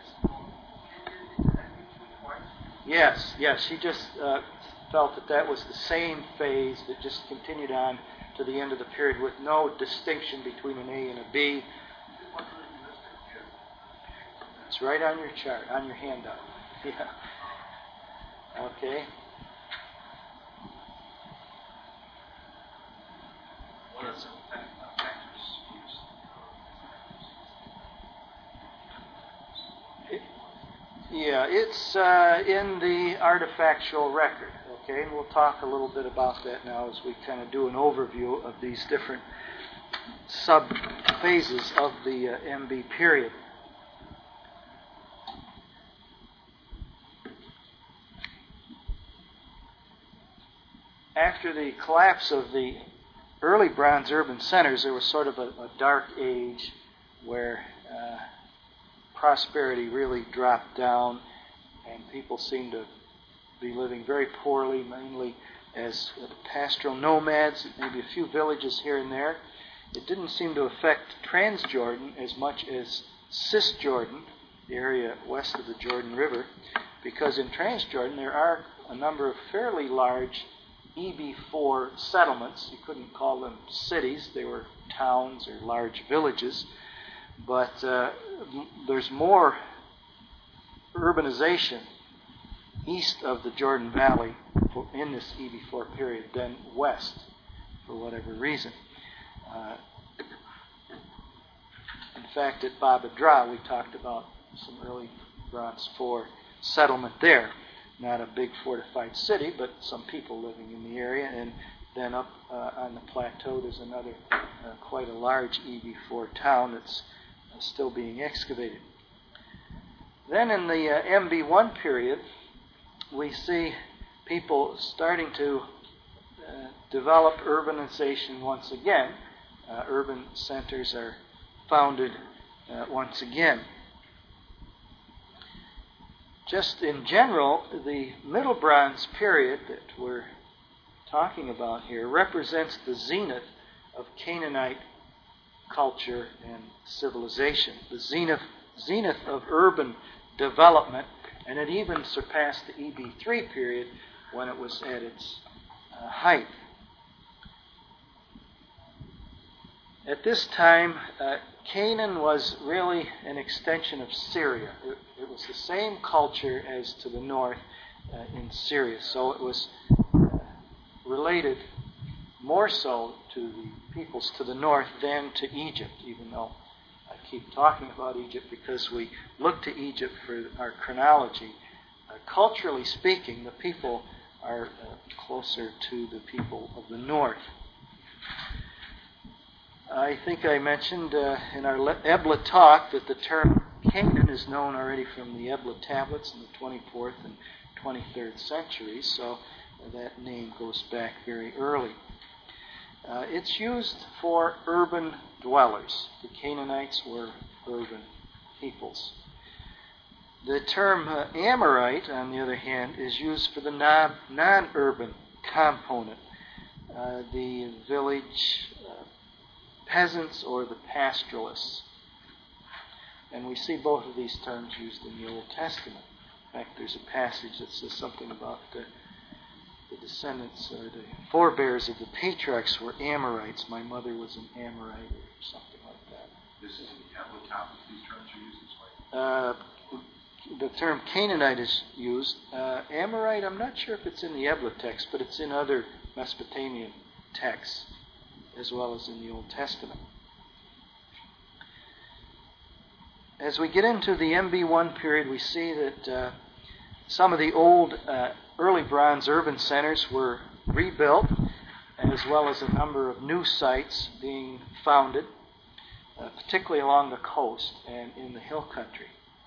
Yes, yes. She just uh, felt that that was the same phase that just continued on to the end of the period with no distinction between an A and a B. It's right on your chart, on your handout. Yeah. Okay. Yes. It, yeah, it's uh, in the artifactual record, okay? And we'll talk a little bit about that now as we kind of do an overview of these different sub-phases of the uh, M B period. After the collapse of the early bronze urban centers, there was sort of a, a dark age where uh, prosperity really dropped down, and people seemed to be living very poorly, mainly as pastoral nomads, maybe a few villages here and there. It didn't seem to affect Transjordan as much as Cisjordan, the area west of the Jordan River, because in Transjordan there are a number of fairly large E B four settlements. You couldn't call them cities. They were towns or large villages. But uh, there's more urbanization east of the Jordan Valley in this E B four period than west, for whatever reason. Uh, in fact, at Baba Dra, we talked about some early Bronze four settlement there. Not a big fortified city, but some people living in the area. And then up uh, on the plateau, there's another uh, quite a large E B four town that's uh, still being excavated. Then in the uh, M B one period, we see people starting to uh, develop urbanization once again. Uh, urban centers are founded uh, once again. Just in general, the Middle Bronze period that we're talking about here represents the zenith of Canaanite culture and civilization, the zenith, zenith of urban development, and it even surpassed the E B three period when it was at its uh, height. At this time, uh, Canaan was really an extension of Syria. It, it was the same culture as to the north uh, in Syria, so it was uh, related more so to the peoples to the north than to Egypt, even though I keep talking about Egypt because we look to Egypt for our chronology. Uh, culturally speaking, the people are uh, closer to the people of the north. I think I mentioned uh, in our Ebla talk that the term Canaan is known already from the Ebla tablets in the twenty-fourth and twenty-third centuries, so that name goes back very early. Uh, it's used for urban dwellers. The Canaanites were urban peoples. The term uh, Amorite, on the other hand, is used for the non, non-urban component, uh, the village uh, peasants or the pastoralists. And we see both of these terms used in the Old Testament. In fact, there's a passage that says something about the The descendants or the forebears of the patriarchs were Amorites. My mother was an Amorite or something like that. This is the Ebla tablets. These terms are used this way. Uh, the term Canaanite is used. Uh, Amorite, I'm not sure if it's in the Ebla text, but it's in other Mesopotamian texts as well as in the Old Testament. As we get into the M B one period, we see that uh, some of the old uh, early bronze urban centers were rebuilt, as well as a number of new sites being founded, uh, particularly along the coast and in the hill country.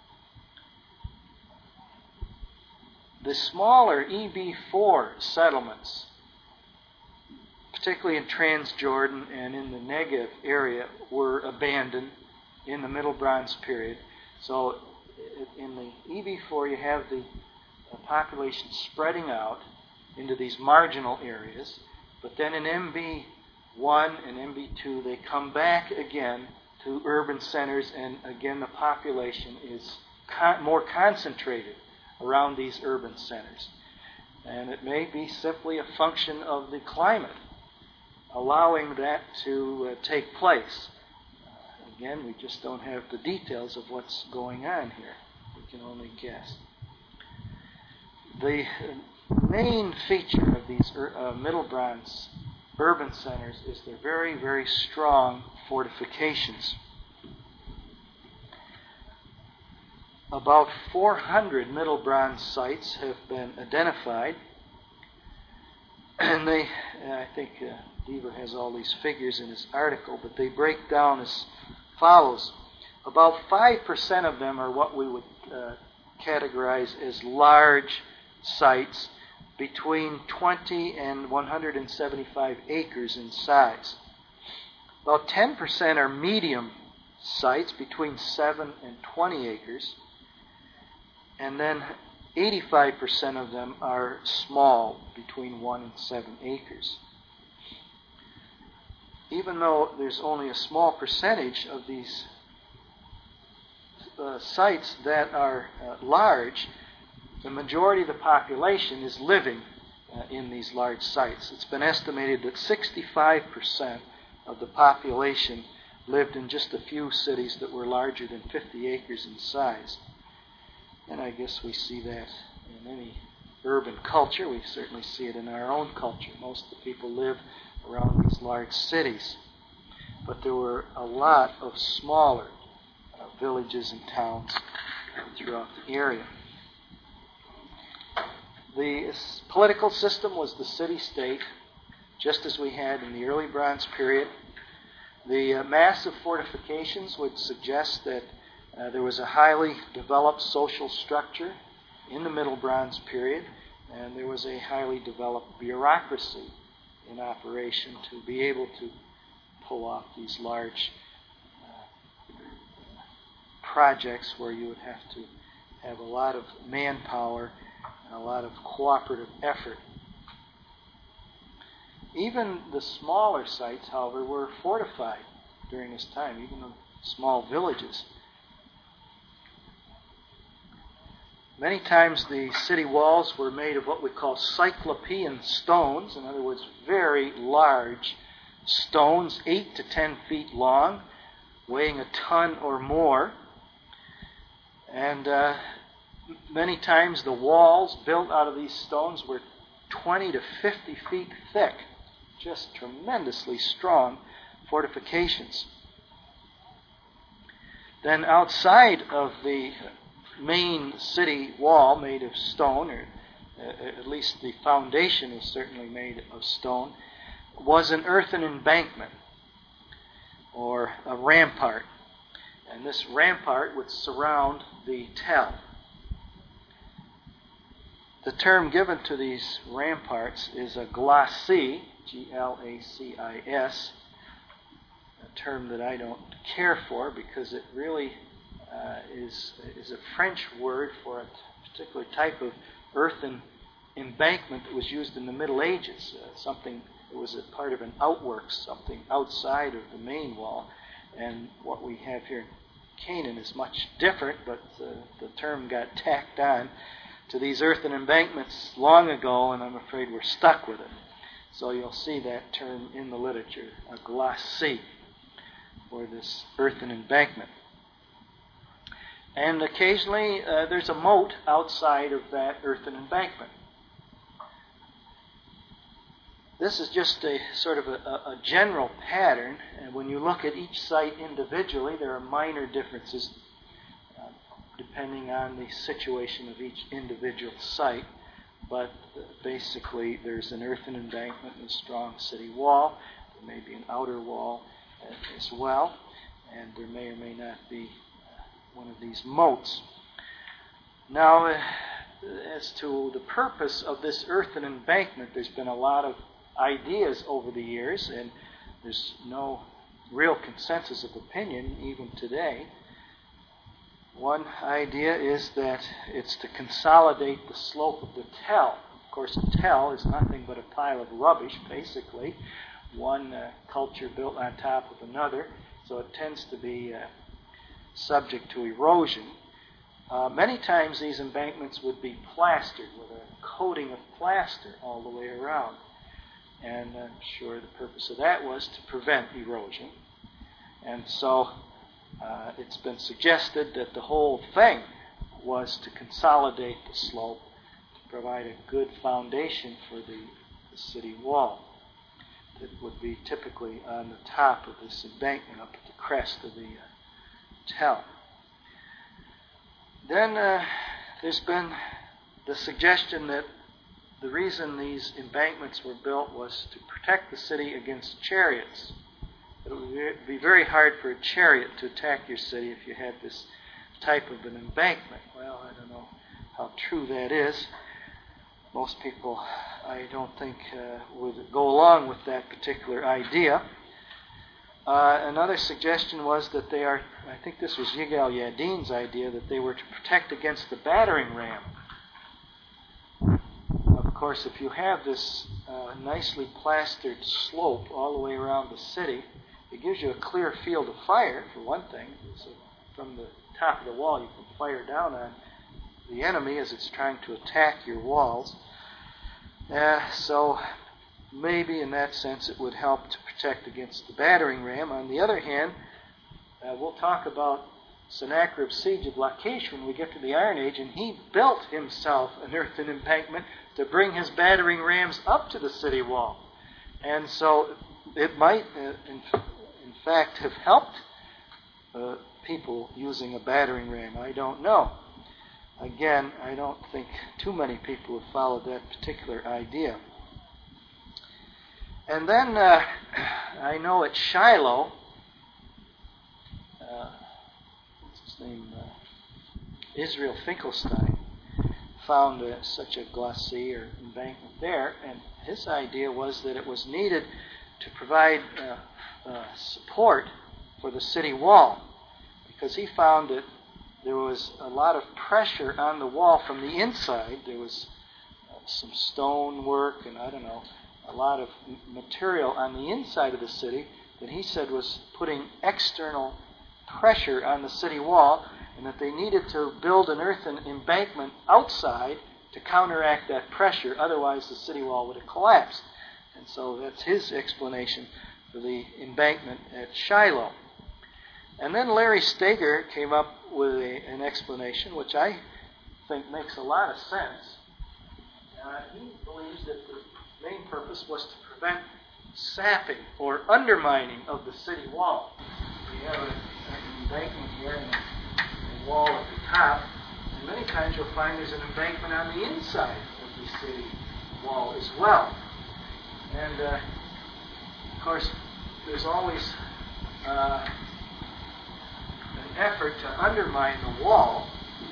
The smaller E B four settlements, particularly in Transjordan and in the Negev area, were abandoned in the Middle Bronze period. So in the E B four you have the population spreading out into these marginal areas, but then in M B one and M B two they come back again to urban centers, and again the population is con- more concentrated around these urban centers. And it may be simply a function of the climate allowing that to uh, take place. Uh, again, we just don't have the details of what's going on here. We can only guess. The main feature of these uh, Middle Bronze urban centers is their very, very strong fortifications. About four hundred Middle Bronze sites have been identified, and they, I think uh, Deaver has all these figures in his article, but they break down as follows. About five percent of them are what we would uh, categorize as large sites between twenty and one hundred seventy-five acres in size. About ten percent are medium sites between seven and twenty acres. And then eighty-five percent of them are small, between one and seven acres. Even though there's only a small percentage of these uh, sites that are uh, large, the majority of the population is living uh, in these large sites. It's been estimated that sixty-five percent of the population lived in just a few cities that were larger than fifty acres in size. And I guess we see that in any urban culture. We certainly see it in our own culture. Most of the people live around these large cities. But there were a lot of smaller uh, villages and towns throughout the area. The political system was the city-state, just as we had in the early Bronze period. The uh, massive fortifications would suggest that Uh, there was a highly developed social structure. in the Middle Bronze period, and there was a highly developed bureaucracy in operation to be able to pull off these large uh, projects where you would have to have a lot of manpower and a lot of cooperative effort. Even the smaller sites, however, were fortified during this time, even the small villages. Many times the city walls were made of what we call cyclopean stones, in other words, very large stones, eight to ten feet long, weighing a ton or more. And uh, many times the walls built out of these stones were twenty to fifty feet thick, just tremendously strong fortifications. Then outside of the main city wall made of stone, or uh, at least the foundation is certainly made of stone, was an earthen embankment or a rampart. And this rampart would surround the tell. The term given to these ramparts is a glacis, G L A C I S, a term that I don't care for because it really uh, is, is a French word for a particular type of earthen embankment that was used in the Middle Ages, uh, something that was a part of an outworks, something outside of the main wall. And what we have here in Canaan is much different, but uh, the term got tacked on to these earthen embankments long ago, and I'm afraid we're stuck with it. So you'll see that term in the literature, a glacis, for this earthen embankment. And occasionally uh, there's a moat outside of that earthen embankment. This is just a sort of a, a general pattern, and when you look at each site individually, there are minor differences uh, depending on the situation of each individual site. But uh, basically, there's an earthen embankment and a strong city wall. There may be an outer wall uh, as well, and there may or may not be uh, one of these moats. Now, uh, as to the purpose of this earthen embankment, there's been a lot of ideas over the years, and there's no real consensus of opinion even today. One idea is that it's to consolidate the slope of the tell. Of course, a tell is nothing but a pile of rubbish, basically, one uh, culture built on top of another, so it tends to be uh, subject to erosion. Uh, many times these embankments would be plastered with a coating of plaster all the way around. And I'm sure the purpose of that was to prevent erosion. And so uh, it's been suggested that the whole thing was to consolidate the slope, to provide a good foundation for the, the city wall that would be typically on the top of this embankment up at the crest of the uh, tell. Then uh, there's been the suggestion that the reason these embankments were built was to protect the city against chariots. It would be very hard for a chariot to attack your city if you had this type of an embankment. Well, I don't know how true that is. Most people, I don't think, uh, would go along with that particular idea. Uh, another suggestion was that they are, I think this was Yigal Yadin's idea, that they were to protect against the battering ram. Of course, if you have this uh, nicely plastered slope all the way around the city, it gives you a clear field of fire, for one thing. So from the top of the wall, you can fire down on the enemy as it's trying to attack your walls. Uh, so maybe in that sense it would help to protect against the battering ram. On the other hand, uh, we'll talk about Sennacherib's siege of Lachish when we get to the Iron Age, and he built himself an earthen embankment to bring his battering rams up to the city wall. And so it might, uh, in, in fact, have helped uh, people using a battering ram. I don't know. Again, I don't think too many people have followed that particular idea. And then uh, I know at Shiloh, uh, what's his name, uh, Israel Finkelstein, found a, such a glacis or embankment there, and his idea was that it was needed to provide uh, uh, support for the city wall, because he found that there was a lot of pressure on the wall from the inside. There was uh, some stone work and I don't know, a lot of m- material on the inside of the city that he said was putting external pressure on the city wall, and that they needed to build an earthen embankment outside to counteract that pressure. Otherwise, the city wall would have collapsed. And so that's his explanation for the embankment at Shiloh. And then Larry Steger came up with a, an explanation which I think makes a lot of sense. Uh, he believes that the main purpose was to prevent sapping or undermining of the city wall. We have a, an embankment here and a, a wall at the top, and many times you'll find there's an embankment on the inside of the city wall as well. And uh, of course, there's always uh, an effort to undermine the wall,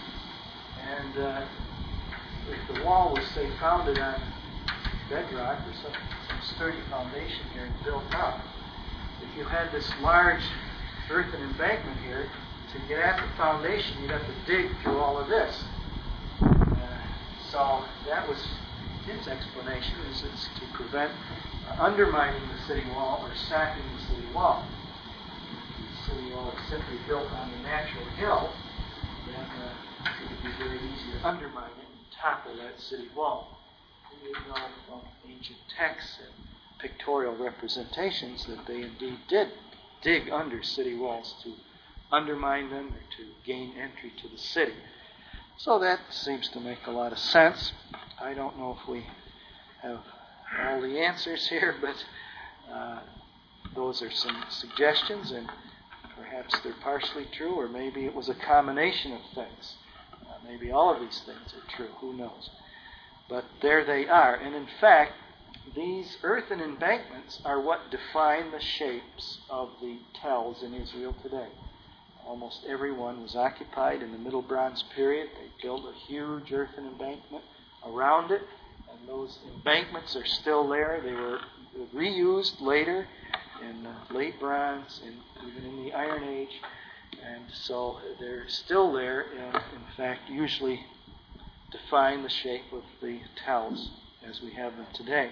and uh, if the wall was, say, founded on bedrock or some, some sturdy foundation here and built up, if you had this large earthen embankment here, to get at the foundation, you'd have to dig through all of this. Uh, so that was his explanation, is it's to prevent uh, undermining the city wall or sapping the city wall. If the city wall is simply built on a natural hill, then uh, it would be very easy to undermine it and topple that city wall. We know from ancient texts and pictorial representations that they indeed did dig under city walls to undermine them or to gain entry to the city. So that seems to make a lot of sense. I don't know if we have all the answers here, but uh, those are some suggestions, and perhaps they're partially true, or maybe it was a combination of things. Uh, maybe all of these things are true. Who knows? But there they are. And in fact, these earthen embankments are what define the shapes of the tells in Israel today. Almost every one was occupied in the Middle Bronze period. They built a huge earthen embankment around it, and those embankments are still there. They were reused later in the late Bronze and even in the Iron Age, and so they're still there, and in fact usually define the shape of the tells as we have them today.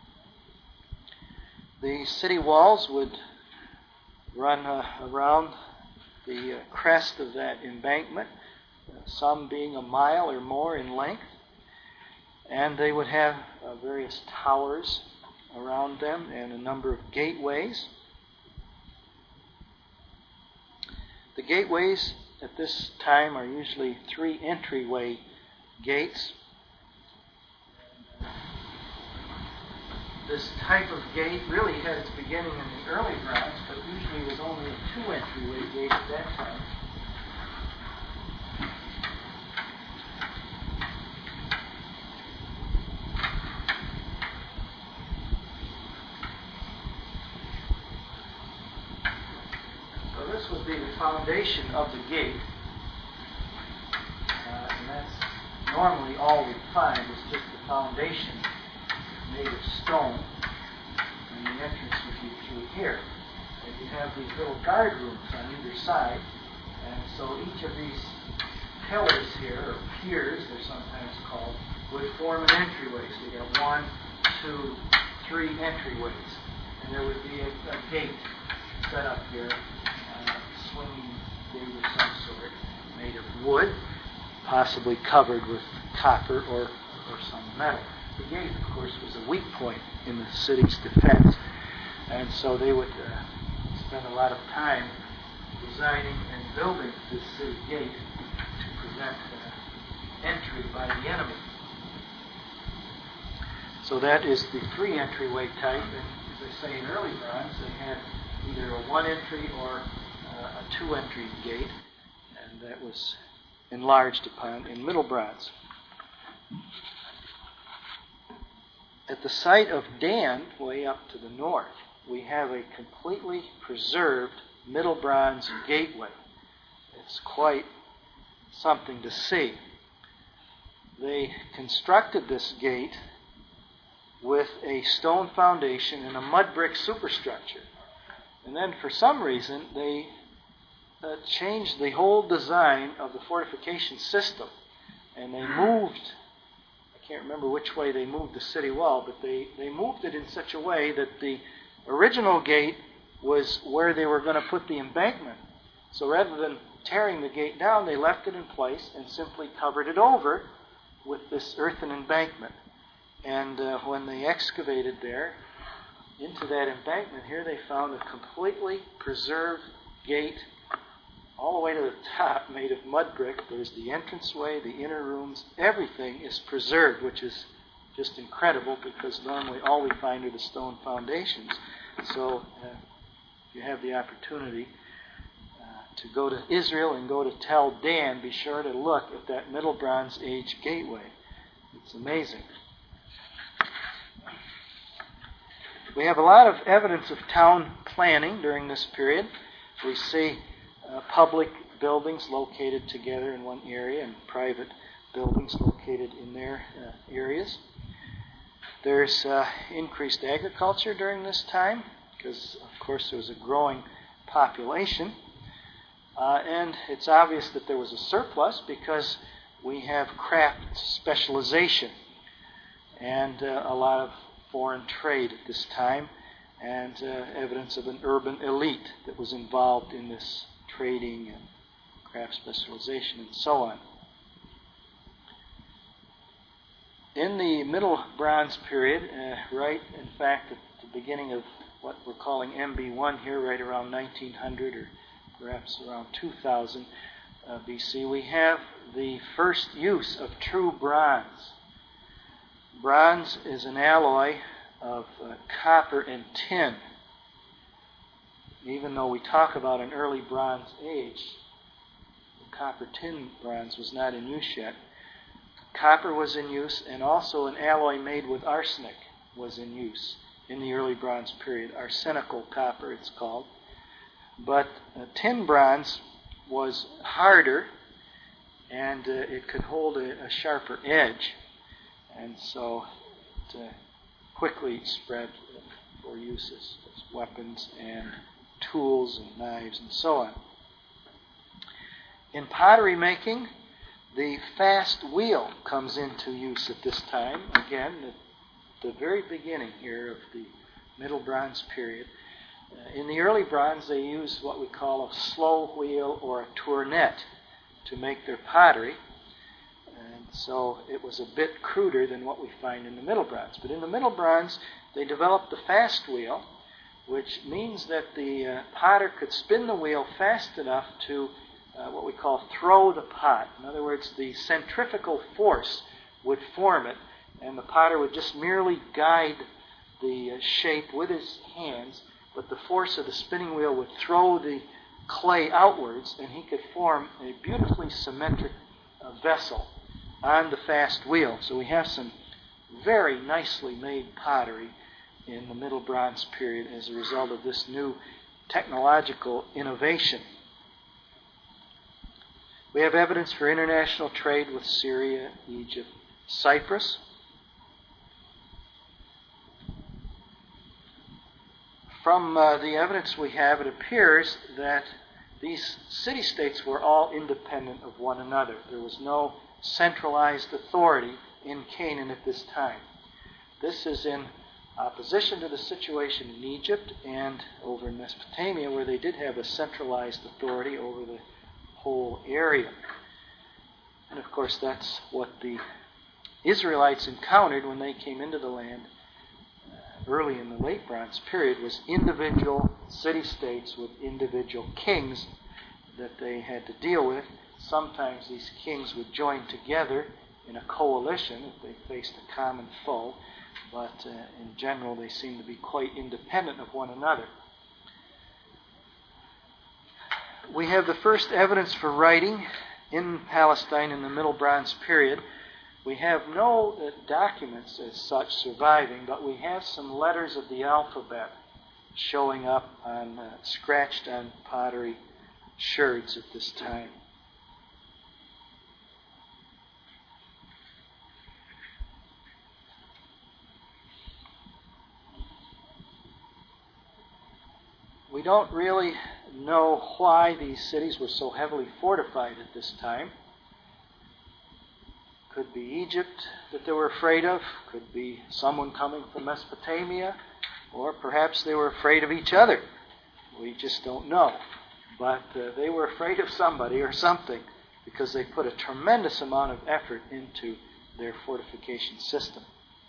The city walls would run uh, around the uh, crest of that embankment, uh, some being a mile or more in length, and they would have uh, various towers around them and a number of gateways. The gateways at this time are usually three entryway gates. This type of gate really had its beginning in the early Bronze, but usually was only a two entryway gate at that time. So this would be the foundation of the gate, uh, and that's normally all we find is just the foundation made of stone, and the entrance would be through here. And you have these little guard rooms on either side, and so each of these pillars here, or piers they're sometimes called, would form an entryway. So you got one, two, three entryways, and there would be a, a gate set up here, uh, swinging gate of some sort, made of wood, possibly covered with copper or, or some metal. The gate, of course, was a weak point in the city's defense, and so they would uh, spend a lot of time designing and building this city gate to prevent uh, entry by the enemy. So that is the three entryway type, and as I say, in early Bronze they had either a one entry or uh, a two entry gate, and that was enlarged upon in Middle Bronze. At the site of Dan, way up to the north, we have a completely preserved Middle Bronze gateway. It's quite something to see. they constructed this gate with a stone foundation and a mud brick superstructure. And then for some reason, they uh, changed the whole design of the fortification system. And they moved, I can't remember which way they moved the city wall, but they, they moved it in such a way that the original gate was where they were going to put the embankment. So rather than tearing the gate down, they left it in place and simply covered it over with this earthen embankment. And uh, when they excavated there, into that embankment here, they found a completely preserved gate all the way to the top, made of mud brick. There's the entranceway, the inner rooms, everything is preserved, which is just incredible because normally all we find are the stone foundations. So uh, if you have the opportunity uh, to go to Israel and go to Tel Dan, be sure to look at that Middle Bronze Age gateway. It's amazing. We have a lot of evidence of town planning during this period. We see uh, public buildings located together in one area and private buildings located in their uh, areas. There's uh, increased agriculture during this time because, of course, there was a growing population. Uh, and it's obvious that there was a surplus because we have craft specialization and uh, a lot of foreign trade at this time, and uh, evidence of an urban elite that was involved in this trading and craft specialization and so on. In the Middle Bronze period, uh, right, in fact, at the beginning of what we're calling M B one here, right around nineteen hundred or perhaps around two thousand uh, B C, we have the first use of true bronze. Bronze is an alloy of uh, copper and tin. Even though we talk about an early Bronze Age, the copper-tin bronze was not in use yet. Copper was in use, and also an alloy made with arsenic was in use in the early Bronze period. Arsenical copper, it's called. But uh, tin bronze was harder, and uh, it could hold a, a sharper edge. And so it uh, quickly spread for uses as weapons and tools and knives and so on. In pottery making, the fast wheel comes into use at this time. Again, the, the very beginning here of the Middle Bronze period. Uh, in the early Bronze, they used what we call a slow wheel or a tournet to make their pottery. And so it was a bit cruder than what we find in the Middle Bronze. But in the Middle Bronze, they developed the fast wheel, which means that the uh, potter could spin the wheel fast enough to uh, what we call throw the pot. In other words, the centrifugal force would form it, and the potter would just merely guide the uh, shape with his hands, but the force of the spinning wheel would throw the clay outwards, and he could form a beautifully symmetric uh, vessel on the fast wheel. So we have some very nicely made pottery in the Middle Bronze period as a result of this new technological innovation. We have evidence for international trade with Syria, Egypt, Cyprus. From uh, the evidence we have, it appears that these city-states were all independent of one another. There was no centralized authority in Canaan at this time. This is in opposition to the situation in Egypt and over in Mesopotamia, where they did have a centralized authority over the whole area. And of course, that's what the Israelites encountered when they came into the land uh, early in the late Bronze period, was individual city-states with individual kings that they had to deal with. Sometimes these kings would join together in a coalition if they faced a common foe, but uh, in general they seem to be quite independent of one another. We have the first evidence for writing in Palestine in the Middle Bronze period. We have no uh, documents as such surviving, but we have some letters of the alphabet showing up on uh, scratched on pottery sherds at this time. we don't really know why these cities were so heavily fortified at this time. Could be Egypt that they were afraid of, could be someone coming from Mesopotamia, or perhaps they were afraid of each other. We just don't know. But uh, they were afraid of somebody or something because they put a tremendous amount of effort into their fortification system.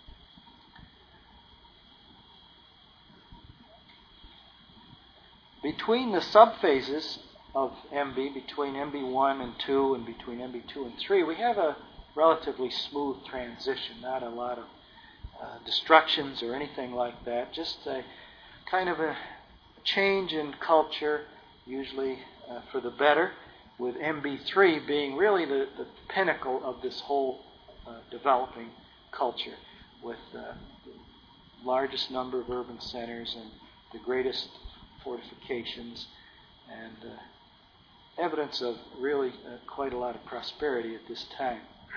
Between the subphases of M B, between M B one and two and between M B two and three, we have a relatively smooth transition, not a lot of uh, destructions or anything like that, just a kind of a change in culture, usually uh, for the better, with M B three being really the, the pinnacle of this whole uh, developing culture, with uh, the largest number of urban centers and the greatest fortifications and uh, evidence of really uh, quite a lot of prosperity at this time.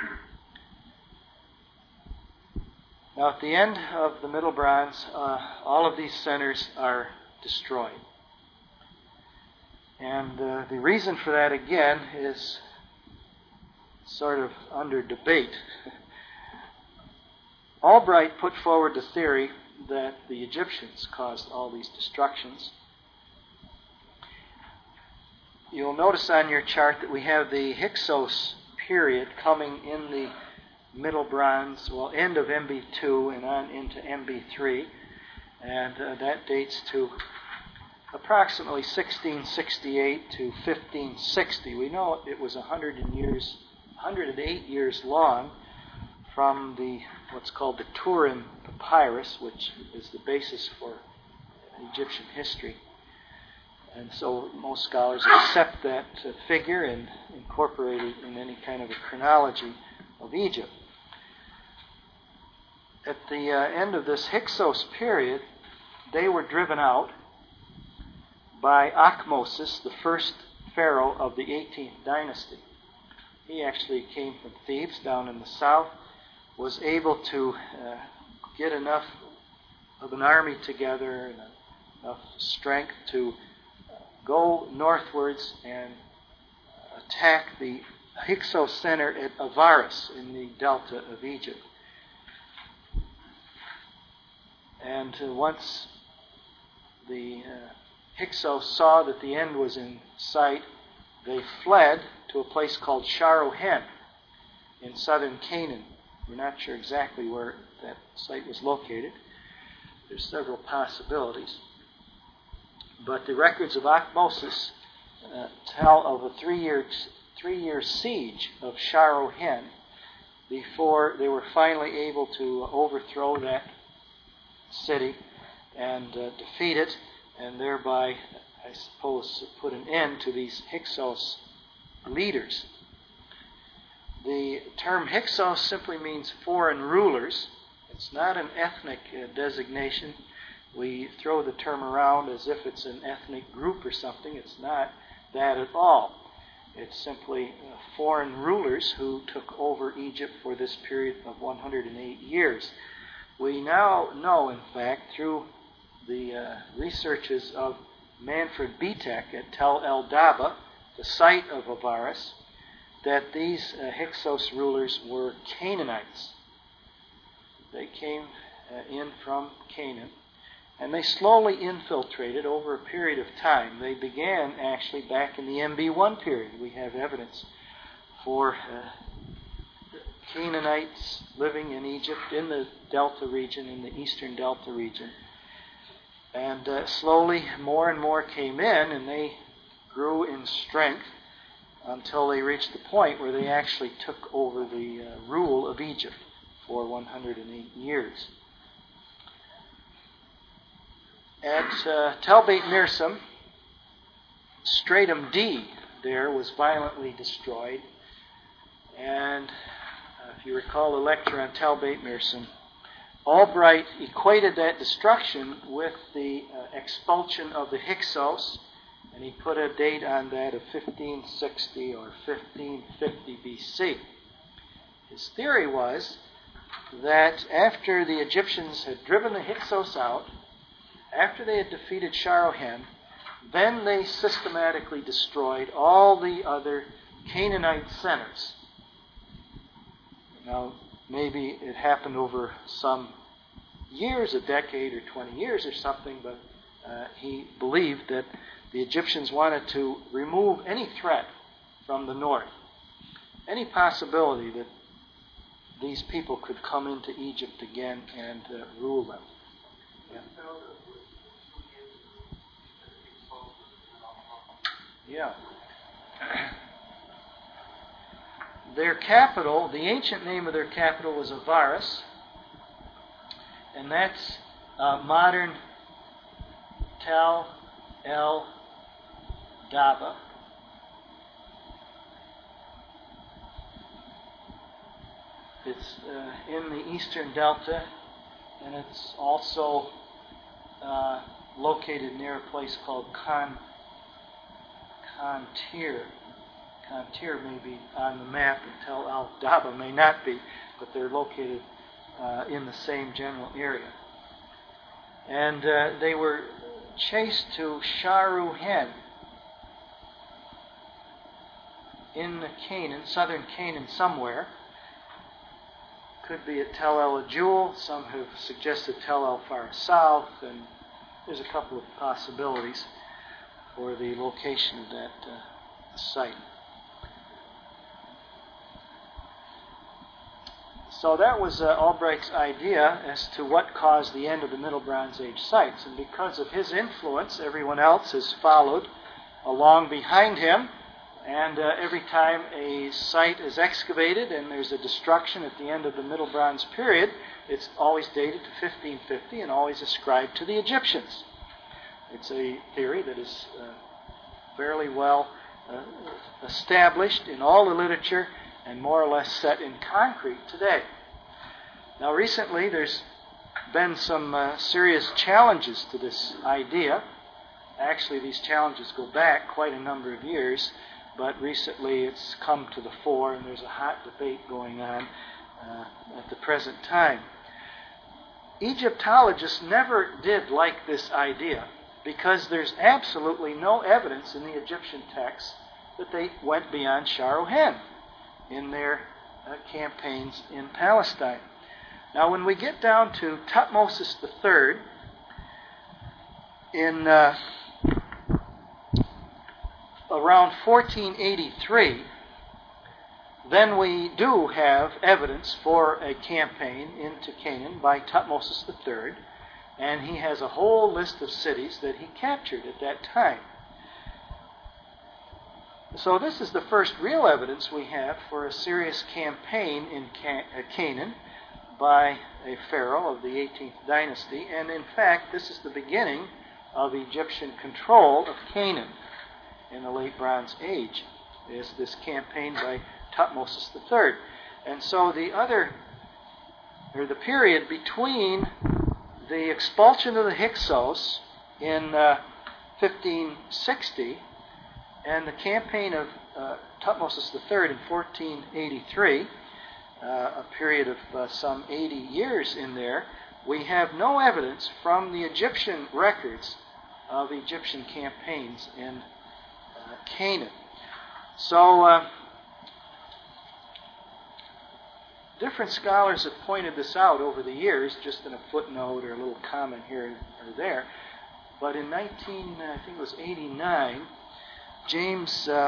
Now, at the end of the Middle Bronze, uh, all of these centers are destroyed. And uh, the reason for that, again, is sort of under debate. Albright put forward the theory that the Egyptians caused all these destructions. You'll notice on your chart that we have the Hyksos period coming in the Middle Bronze, well, end of M B two and on into M B three. And uh, that dates to approximately sixteen sixty-eight to fifteen sixty. We know it was one hundred years, one hundred eight years long from the what's called the Turin Papyrus, which is the basis for Egyptian history. And so most scholars accept that uh, figure and incorporate it in any kind of a chronology of Egypt. At the uh, end of this Hyksos period, they were driven out by Akhmosis, the first pharaoh of the eighteenth dynasty. He actually came from Thebes down in the south, was able to uh, get enough of an army together and enough strength to go northwards and attack the Hyksos center at Avaris in the delta of Egypt. And uh, once the uh, Hyksos saw that the end was in sight, they fled to a place called Sharohen in southern Canaan. We're not sure exactly where that site was located. There's several possibilities. But the records of Akhmosis uh, tell of a three-year three-year siege of Sharohen before they were finally able to overthrow that city and uh, defeat it, and thereby, I suppose, put an end to these Hyksos leaders. The term Hyksos simply means foreign rulers. It's not an ethnic uh, designation. We throw the term around as if it's an ethnic group or something. It's not that at all. It's simply uh, foreign rulers who took over Egypt for this period of one hundred eight years. We now know, in fact, through the uh, researches of Manfred Bitek at Tel El Daba, the site of Avaris, that these uh, Hyksos rulers were Canaanites. They came uh, in from Canaan, and they slowly infiltrated over a period of time. They began actually back in the M B one period. We have evidence for uh, Canaanites living in Egypt, in the Delta region, in the eastern Delta region. And uh, slowly more and more came in, and they grew in strength until they reached the point where they actually took over the uh, rule of Egypt for one hundred eight years. At uh, Tel Beit Mirsam, Stratum D there was violently destroyed. And uh, if you recall the lecture on Tel Beit Mirsam, Albright equated that destruction with the uh, expulsion of the Hyksos, and he put a date on that of fifteen sixty or fifteen fifty B C. His theory was that after the Egyptians had driven the Hyksos out, after they had defeated Sharohen, then they systematically destroyed all the other Canaanite centers. Now, maybe it happened over some years, a decade or twenty years or something, but uh, he believed that the Egyptians wanted to remove any threat from the north, any possibility that these people could come into Egypt again and uh, rule them. Yeah. Yeah. Their capital, the ancient name of their capital was Avaris, and that's uh, modern Tel El Daba. It's uh, in the eastern delta, and it's also uh, located near a place called Kan, Kantir. Kantir may be on the map, and Tel El Daba may not be, but they're located uh, in the same general area. And uh, they were chased to Sharuhen in Canaan, southern Canaan somewhere. Could be at Tel El Ajul. Some have suggested Tel El far south, and there's a couple of possibilities for the location of that uh, site. So that was uh, Albright's idea as to what caused the end of the Middle Bronze Age sites. And because of his influence, everyone else has followed along behind him. And uh, every time a site is excavated and there's a destruction at the end of the Middle Bronze period, it's always dated to fifteen fifty and always ascribed to the Egyptians. It's a theory that is uh, fairly well uh, established in all the literature and more or less set in concrete today. Now, recently there's been some uh, serious challenges to this idea. Actually, these challenges go back quite a number of years, but recently it's come to the fore, and there's a hot debate going on uh, at the present time. Egyptologists never did like this idea because there's absolutely no evidence in the Egyptian texts that they went beyond Sharuhen in their uh, campaigns in Palestine. Now, when we get down to Thutmose the Third, in uh, around fourteen eighty-three, then we do have evidence for a campaign into Canaan by Thutmose the Third, and he has a whole list of cities that he captured at that time. So this is the first real evidence we have for a serious campaign in Can- uh, Canaan by a pharaoh of the eighteenth dynasty, and in fact this is the beginning of Egyptian control of Canaan in the late Bronze Age, is this campaign by Thutmose the Third. And so the other, or the period between the expulsion of the Hyksos in uh, fifteen sixty and the campaign of uh, Thutmose the Third in fourteen eighty-three, uh, a period of uh, some eighty years in there, we have no evidence from the Egyptian records of Egyptian campaigns in uh, Canaan. So, uh, different scholars have pointed this out over the years, just in a footnote or a little comment here or there. But in nineteen, I think it was eighty-nine, James uh,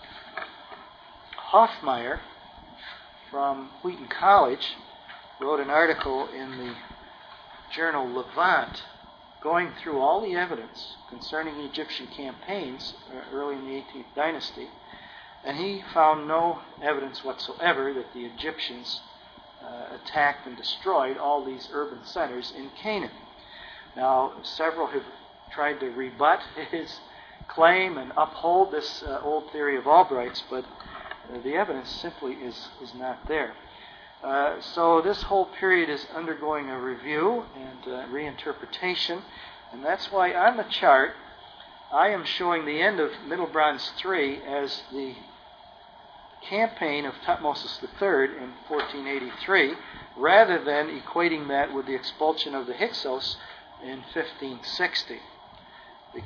Hoffmeyer from Wheaton College wrote an article in the journal Levant going through all the evidence concerning Egyptian campaigns early in the eighteenth dynasty, and he found no evidence whatsoever that the Egyptians uh, attacked and destroyed all these urban centers in Canaan. Now, several have tried to rebut his claim and uphold this uh, old theory of Albright's, but uh, the evidence simply is, is not there. Uh, so this whole period is undergoing a review and uh, reinterpretation, and that's why on the chart I am showing the end of Middle Bronze three as the campaign of Thutmose the Third in fourteen eighty-three, rather than equating that with the expulsion of the Hyksos in fifteen sixty. Because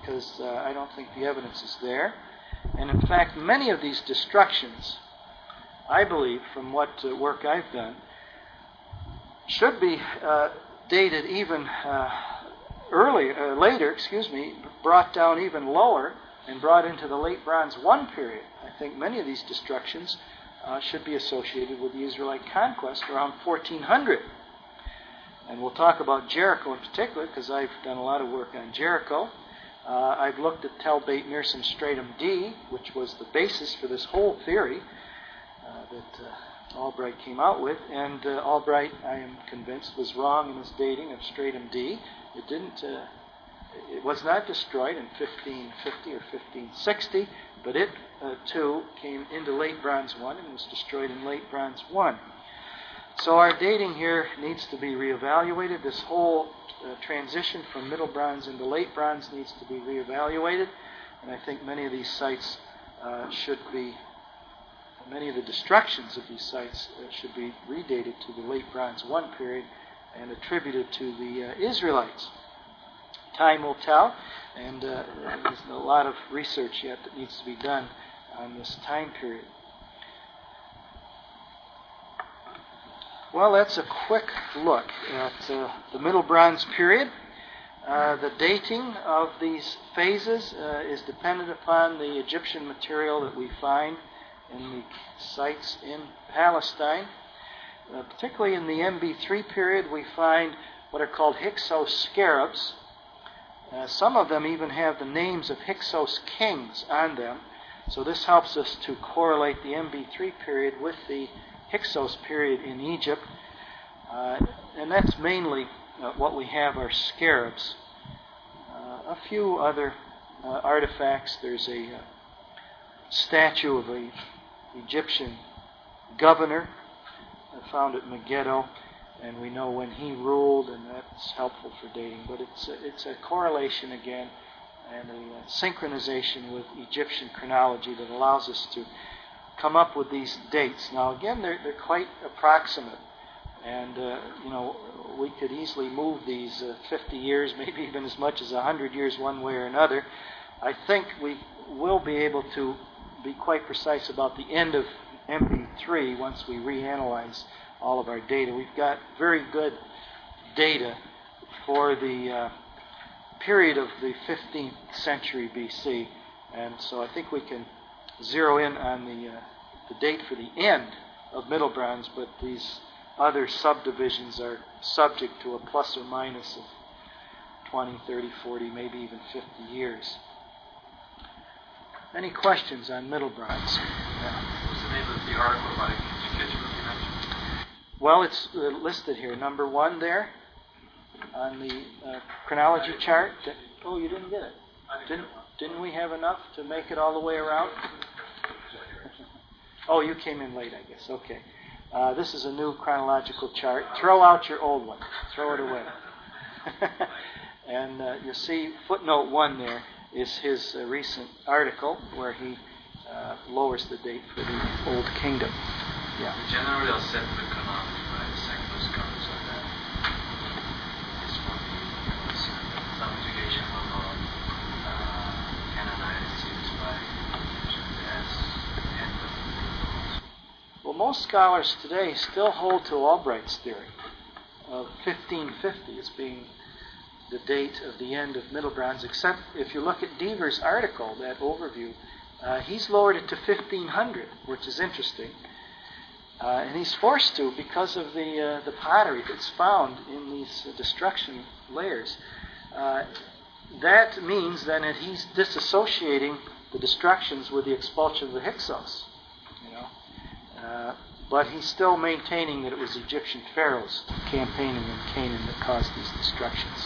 because uh, I don't think the evidence is there. And in fact, many of these destructions, I believe, from what uh, work I've done, should be uh, dated even uh, early, uh, later, excuse me, brought down even lower and brought into the late Bronze one period. I think many of these destructions uh, should be associated with the Israelite conquest around fourteen hundred. And we'll talk about Jericho in particular, because I've done a lot of work on Jericho. Uh, I've looked at Tel Beit Mersem Stratum D, which was the basis for this whole theory uh, that uh, Albright came out with. And uh, Albright, I am convinced, was wrong in his dating of Stratum D. It didn't. Uh, it was not destroyed in fifteen fifty or fifteen sixty, but it uh, too came into late Bronze one and was destroyed in late Bronze one. So our dating here needs to be reevaluated. This whole uh, transition from Middle Bronze into Late Bronze needs to be reevaluated. And I think many of these sites uh, should be, many of the destructions of these sites uh, should be redated to the Late Bronze one period and attributed to the uh, Israelites. Time will tell, and uh, there's a lot of research yet that needs to be done on this time period. Well, that's a quick look at uh, the Middle Bronze period. Uh, the dating of these phases uh, is dependent upon the Egyptian material that we find in the sites in Palestine. Uh, particularly in the M B three period, we find what are called Hyksos scarabs. Uh, some of them even have the names of Hyksos kings on them. So this helps us to correlate the M B three period with the Hyksos period in Egypt, uh, and that's mainly uh, what we have are scarabs. Uh, a few other uh, artifacts. There's a uh, statue of an Egyptian governor uh, found at Megiddo, and we know when he ruled, and that's helpful for dating. But it's a, it's a correlation again and a uh, synchronization with Egyptian chronology that allows us to come up with these dates. Now, again, they're, they're quite approximate. And, uh, you know, we could easily move these uh, fifty years, maybe even as much as one hundred years one way or another. I think we will be able to be quite precise about the end of M B three once we reanalyze all of our data. We've got very good data for the uh, period of the fifteenth century B C. And so I think we can zero in on the uh, the date for the end of Middle Bronze, but these other subdivisions are subject to a plus or minus of twenty, thirty, forty, maybe even fifty years. Any questions on Middle Bronze? Yeah. What's the name of the article by Kitchen you mentioned? Well, it's uh, listed here, number one there on the uh, chronology chart. Oh, you didn't get it? Didn't, didn't we have enough to make it all the way around? Oh, you came in late, I guess. Okay. Uh, this is a new chronological chart. Throw out your old one. Throw it away. And uh, you'll see footnote one there is his uh, recent article where he uh, lowers the date for the Old Kingdom. Yeah. Generally, I'll set the chronology by the secular scholars like that. It's for the subjugation of law, uh, canonized series by as the end of the Well, most scholars today still hold to Albright's theory of fifteen fifty as being the date of the end of Middle Bronze, except if you look at Deaver's article, that overview, uh, he's lowered it to fifteen hundred, which is interesting. Uh, and he's forced to because of the uh, the pottery that's found in these uh, destruction layers. Uh, that means then that he's disassociating the destructions with the expulsion of the Hyksos. You know, uh, but he's still maintaining that it was Egyptian pharaohs campaigning in Canaan that caused these destructions.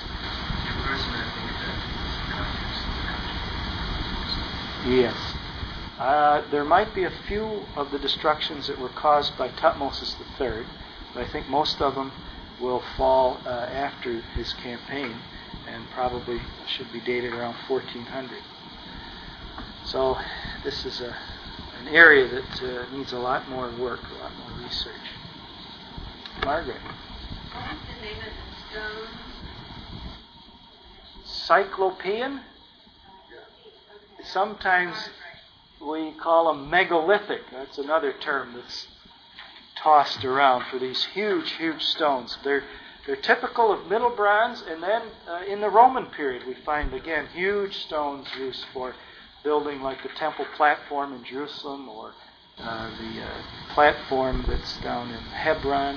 Yes. Uh, there might be a few of the destructions that were caused by Thutmose the third, but I think most of them will fall uh, after his campaign and probably should be dated around fourteen hundred. So this is a, an area that uh, needs a lot more work, a lot more research. Margaret. What was the name of the stone? Cyclopean? sometimes we call them megalithic. That's another term that's tossed around for these huge, huge stones. They're they're typical of Middle Bronze, and then uh, in the Roman period we find again huge stones used for building, like the temple platform in Jerusalem, or uh, the uh, platform that's down in Hebron.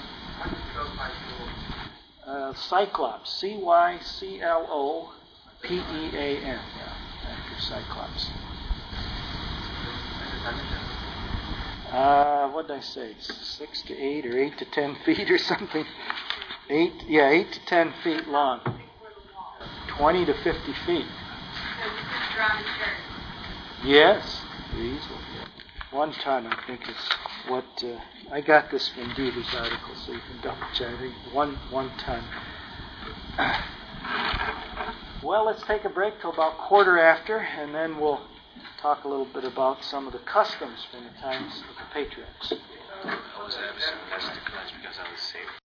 Uh, Cyclops, C Y C L O P E A N, yeah, after Cyclops. Uh, what did I say? Six to eight, or eight to ten feet, or something. Eight, yeah, eight to ten feet long. Twenty to fifty feet. Yes, easily. One ton, I think, is what uh, I got this from Beaver's article, so you can double check. I think one one ton. Well, let's take a break till about quarter after, and then we'll talk a little bit about some of the customs from the times of the patriarchs. I was absent. That's because I was safe.